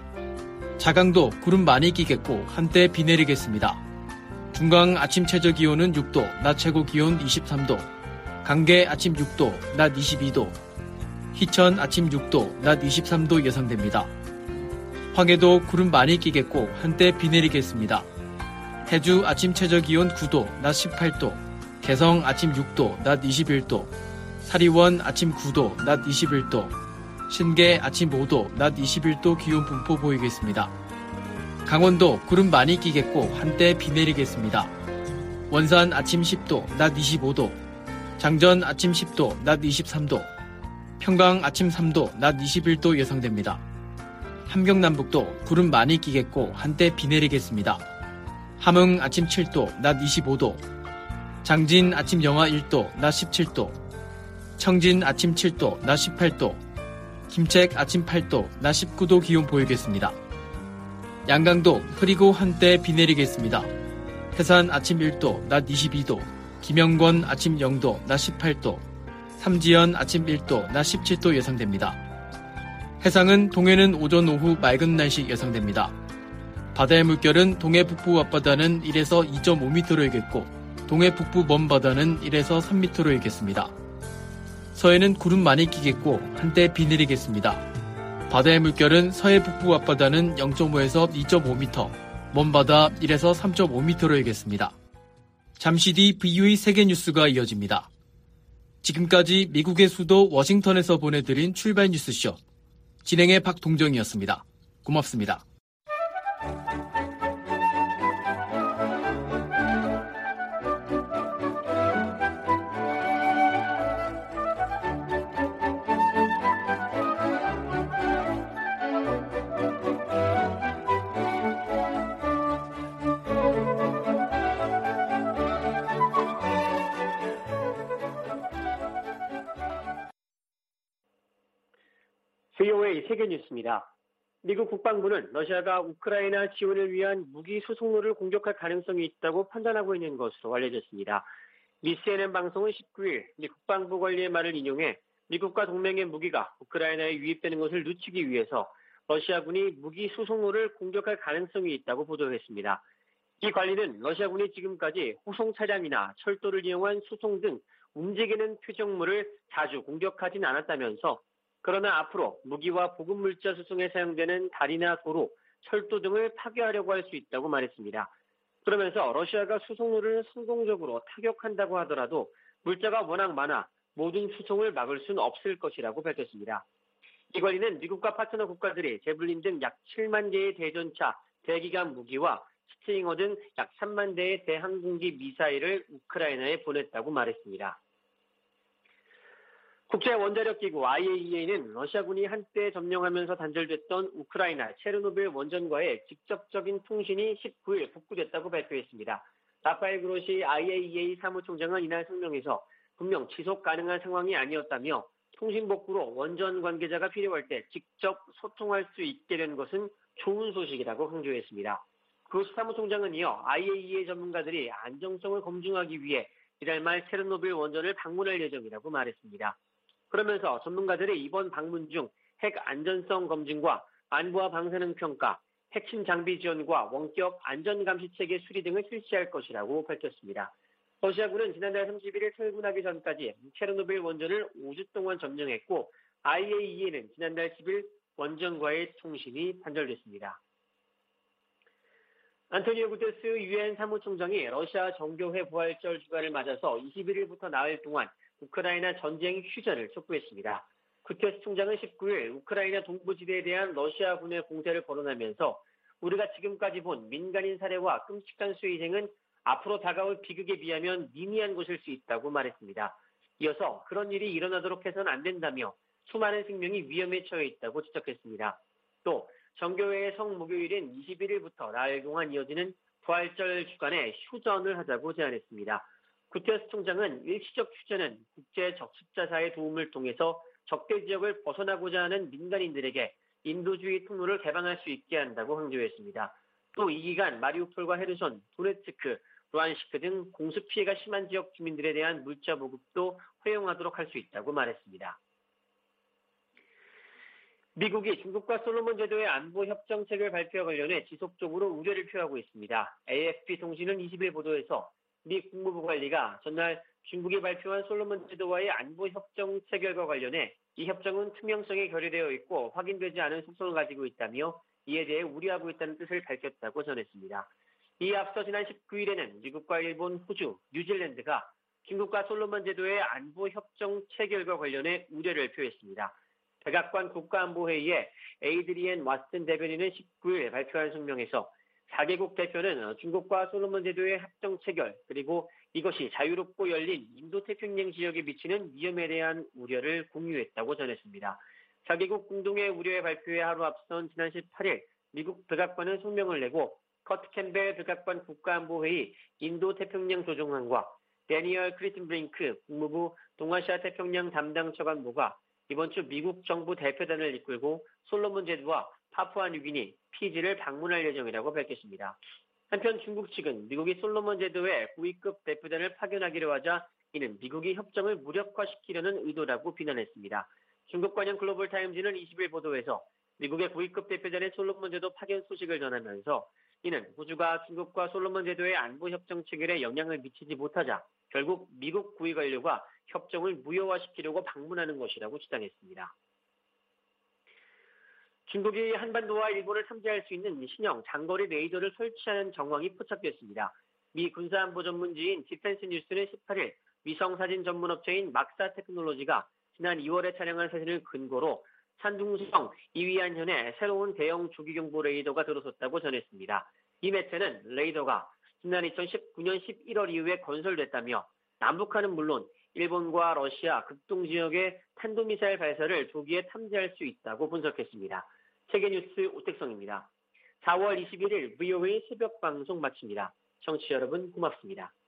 C: 자강도 구름 많이 끼겠고 한때 비 내리겠습니다. 중강 아침 최저기온은 6도, 낮 최고기온 23도, 강계 아침 6도, 낮 22도, 희천 아침 6도, 낮 23도 예상됩니다. 황해도 구름 많이 끼겠고 한때 비 내리겠습니다. 해주 아침 최저기온 9도, 낮 18도, 개성 아침 6도, 낮 21도, 사리원 아침 9도, 낮 21도, 신계 아침 5도, 낮 21도 기온 분포 보이겠습니다. 강원도 구름 많이 끼겠고 한때 비 내리겠습니다. 원산 아침 10도, 낮 25도, 장전 아침 10도, 낮 23도, 평강 아침 3도, 낮 21도 예상됩니다. 함경남북도 구름 많이 끼겠고 한때 비 내리겠습니다. 함흥 아침 7도, 낮 25도, 장진 아침 영하 1도, 낮 17도, 청진 아침 7도, 낮 18도, 김책 아침 8도, 낮 19도 기온 보이겠습니다. 양강도 흐리고 한때 비 내리겠습니다. 해산 아침 1도, 낮 22도, 김영권 아침 0도, 낮 18도, 삼지연 아침 1도, 낮 17도 예상됩니다. 해상은 동해는 오전 오후 맑은 날씨 예상됩니다. 바다의 물결은 동해 북부 앞바다는 1에서 2.5m로 일겠고 동해 북부 먼바다는 1에서 3m로 일겠습니다. 서해는 구름 많이 끼겠고 한때 비 내리겠습니다. 바다의 물결은 서해 북부 앞바다는 0.5에서 2.5m, 먼바다 1에서 3.5m로 일겠습니다. 잠시 뒤 VOA 세계뉴스가 이어집니다. 지금까지 미국의 수도 워싱턴에서 보내드린 출발 뉴스쇼. 진행의 박동정이었습니다. 고맙습니다.
B: VOA 세계뉴스입니다. 미국 국방부는 러시아가 우크라이나 지원을 위한 무기 수송로를 공격할 가능성이 있다고 판단하고 있는 것으로 알려졌습니다. 미 CNN 방송은 19일 미 국방부 관리의 말을 인용해 미국과 동맹의 무기가 우크라이나에 유입되는 것을 늦추기 위해서 러시아군이 무기 수송로를 공격할 가능성이 있다고 보도했습니다. 이 관리는 러시아군이 지금까지 호송 차량이나 철도를 이용한 수송 등 움직이는 표적물을 자주 공격하진 않았다면서 그러나 앞으로 무기와 보급물자 수송에 사용되는 다리나 도로, 철도 등을 파괴하려고 할 수 있다고 말했습니다. 그러면서 러시아가 수송로를 성공적으로 타격한다고 하더라도 물자가 워낙 많아 모든 수송을 막을 수는 없을 것이라고 밝혔습니다. 이 관리는 미국과 파트너 국가들이 제블린 등 약 7만 개의 대전차, 대기관 무기와 스팅어 등 약 3만 대의 대항공기 미사일을 우크라이나에 보냈다고 말했습니다. 국제원자력기구 IAEA는 러시아군이 한때 점령하면서 단절됐던 우크라이나 체르노빌 원전과의 직접적인 통신이 19일 복구됐다고 발표했습니다. 라파엘 그로시 IAEA 사무총장은 이날 성명에서 분명 지속 가능한 상황이 아니었다며 통신 복구로 원전 관계자가 필요할 때 직접 소통할 수 있게 된 것은 좋은 소식이라고 강조했습니다. 그로시 사무총장은 이어 IAEA 전문가들이 안정성을 검증하기 위해 이달 말 체르노빌 원전을 방문할 예정이라고 말했습니다. 그러면서 전문가들의 이번 방문 중 핵 안전성 검증과 안보와 방사능 평가, 핵심 장비 지원과 원격 안전감시체계 수리 등을 실시할 것이라고 밝혔습니다. 러시아군은 지난달 31일 철군하기 전까지 체르노빌 원전을 5주 동안 점령했고 IAEA는 지난달 10일 원전과의 통신이 단절됐습니다. 안토니오 구테르스 유엔 사무총장이 러시아 정교회 부활절 주간을 맞아서 21일부터 나흘 동안 우크라이나 전쟁 휴전을 촉구했습니다. 구테르스 총장은 19일 우크라이나 동부지대에 대한 러시아군의 공세를 거론하면서 우리가 지금까지 본 민간인 살해와 끔찍한 수희생은 앞으로 다가올 비극에 비하면 미미한 것일 수 있다고 말했습니다. 이어서 그런 일이 일어나도록 해서는 안 된다며 수많은 생명이 위험에 처해 있다고 지적했습니다. 또 정교회의 성목요일인 21일부터 나흘 동안 이어지는 부활절 주간에 휴전을 하자고 제안했습니다. 구테르스 총장은 일시적 휴전은 국제 적십자사의 도움을 통해서 적대 지역을 벗어나고자 하는 민간인들에게 인도주의 통로를 개방할 수 있게 한다고 강조했습니다. 또 이 기간 마리우폴과 헤르손, 도네츠크, 루안시크 등 공습 피해가 심한 지역 주민들에 대한 물자 보급도 허용하도록 할 수 있다고 말했습니다. 미국이 중국과 솔로몬 제도의 안보 협정책을 발표와 관련해 지속적으로 우려를 표하고 있습니다. AFP 통신은 20일 보도에서 미 국무부 관리가 전날 중국이 발표한 솔로몬 제도와의 안보 협정 체결과 관련해 이 협정은 투명성에 결여되어 있고 확인되지 않은 속성을 가지고 있다며 이에 대해 우려하고 있다는 뜻을 밝혔다고 전했습니다. 이에 앞서 지난 19일에는 미국과 일본, 호주, 뉴질랜드가 중국과 솔로몬 제도의 안보 협정 체결과 관련해 우려를 표했습니다. 백악관 국가안보회의에 에이드리엔 왓슨 대변인은 19일 발표한 성명에서 4개국 대표는 중국과 솔로몬 제도의 협정 체결 그리고 이것이 자유롭고 열린 인도태평양 지역에 미치는 위험에 대한 우려를 공유했다고 전했습니다. 4개국 공동의 우려의 발표에 하루 앞선 지난 18일 미국 백악관은 성명을 내고 커트 캠벨 백악관 국가안보회의 인도태평양 조정관과 데니얼 크리튼브링크 국무부 동아시아 태평양 담당 차관보가 이번 주 미국 정부 대표단을 이끌고 솔로몬 제도와 파푸아뉴기니, 피지를 방문할 예정이라고 밝혔습니다. 한편 중국 측은 미국이 솔로몬 제도에 고위급 대표단을 파견하기로 하자 이는 미국이 협정을 무력화시키려는 의도라고 비난했습니다. 중국 관영 글로벌 타임즈는 20일 보도에서 미국의 고위급 대표단의 솔로몬 제도 파견 소식을 전하면서 이는 호주가 중국과 솔로몬 제도의 안보 협정 체결에 영향을 미치지 못하자 결국 미국 고위 관료가 협정을 무효화시키려고 방문하는 것이라고 주장했습니다. 중국이 한반도와 일본을 탐지할 수 있는 신형 장거리 레이더를 설치하는 정황이 포착됐습니다. 미 군사안보 전문지인 디펜스 뉴스는 18일 위성사진 전문업체인 막사 테크놀로지가 지난 2월에 촬영한 사진을 근거로 산둥성 이위안현에 새로운 대형 조기경보 레이더가 들어섰다고 전했습니다. 이 매체는 레이더가 지난 2019년 11월 이후에 건설됐다며 남북한은 물론 일본과 러시아 극동지역의 탄도미사일 발사를 조기에 탐지할 수 있다고 분석했습니다. 세계뉴스 오택성입니다. 4월 21일 VOA 새벽 방송 마칩니다. 청취자 여러분 고맙습니다.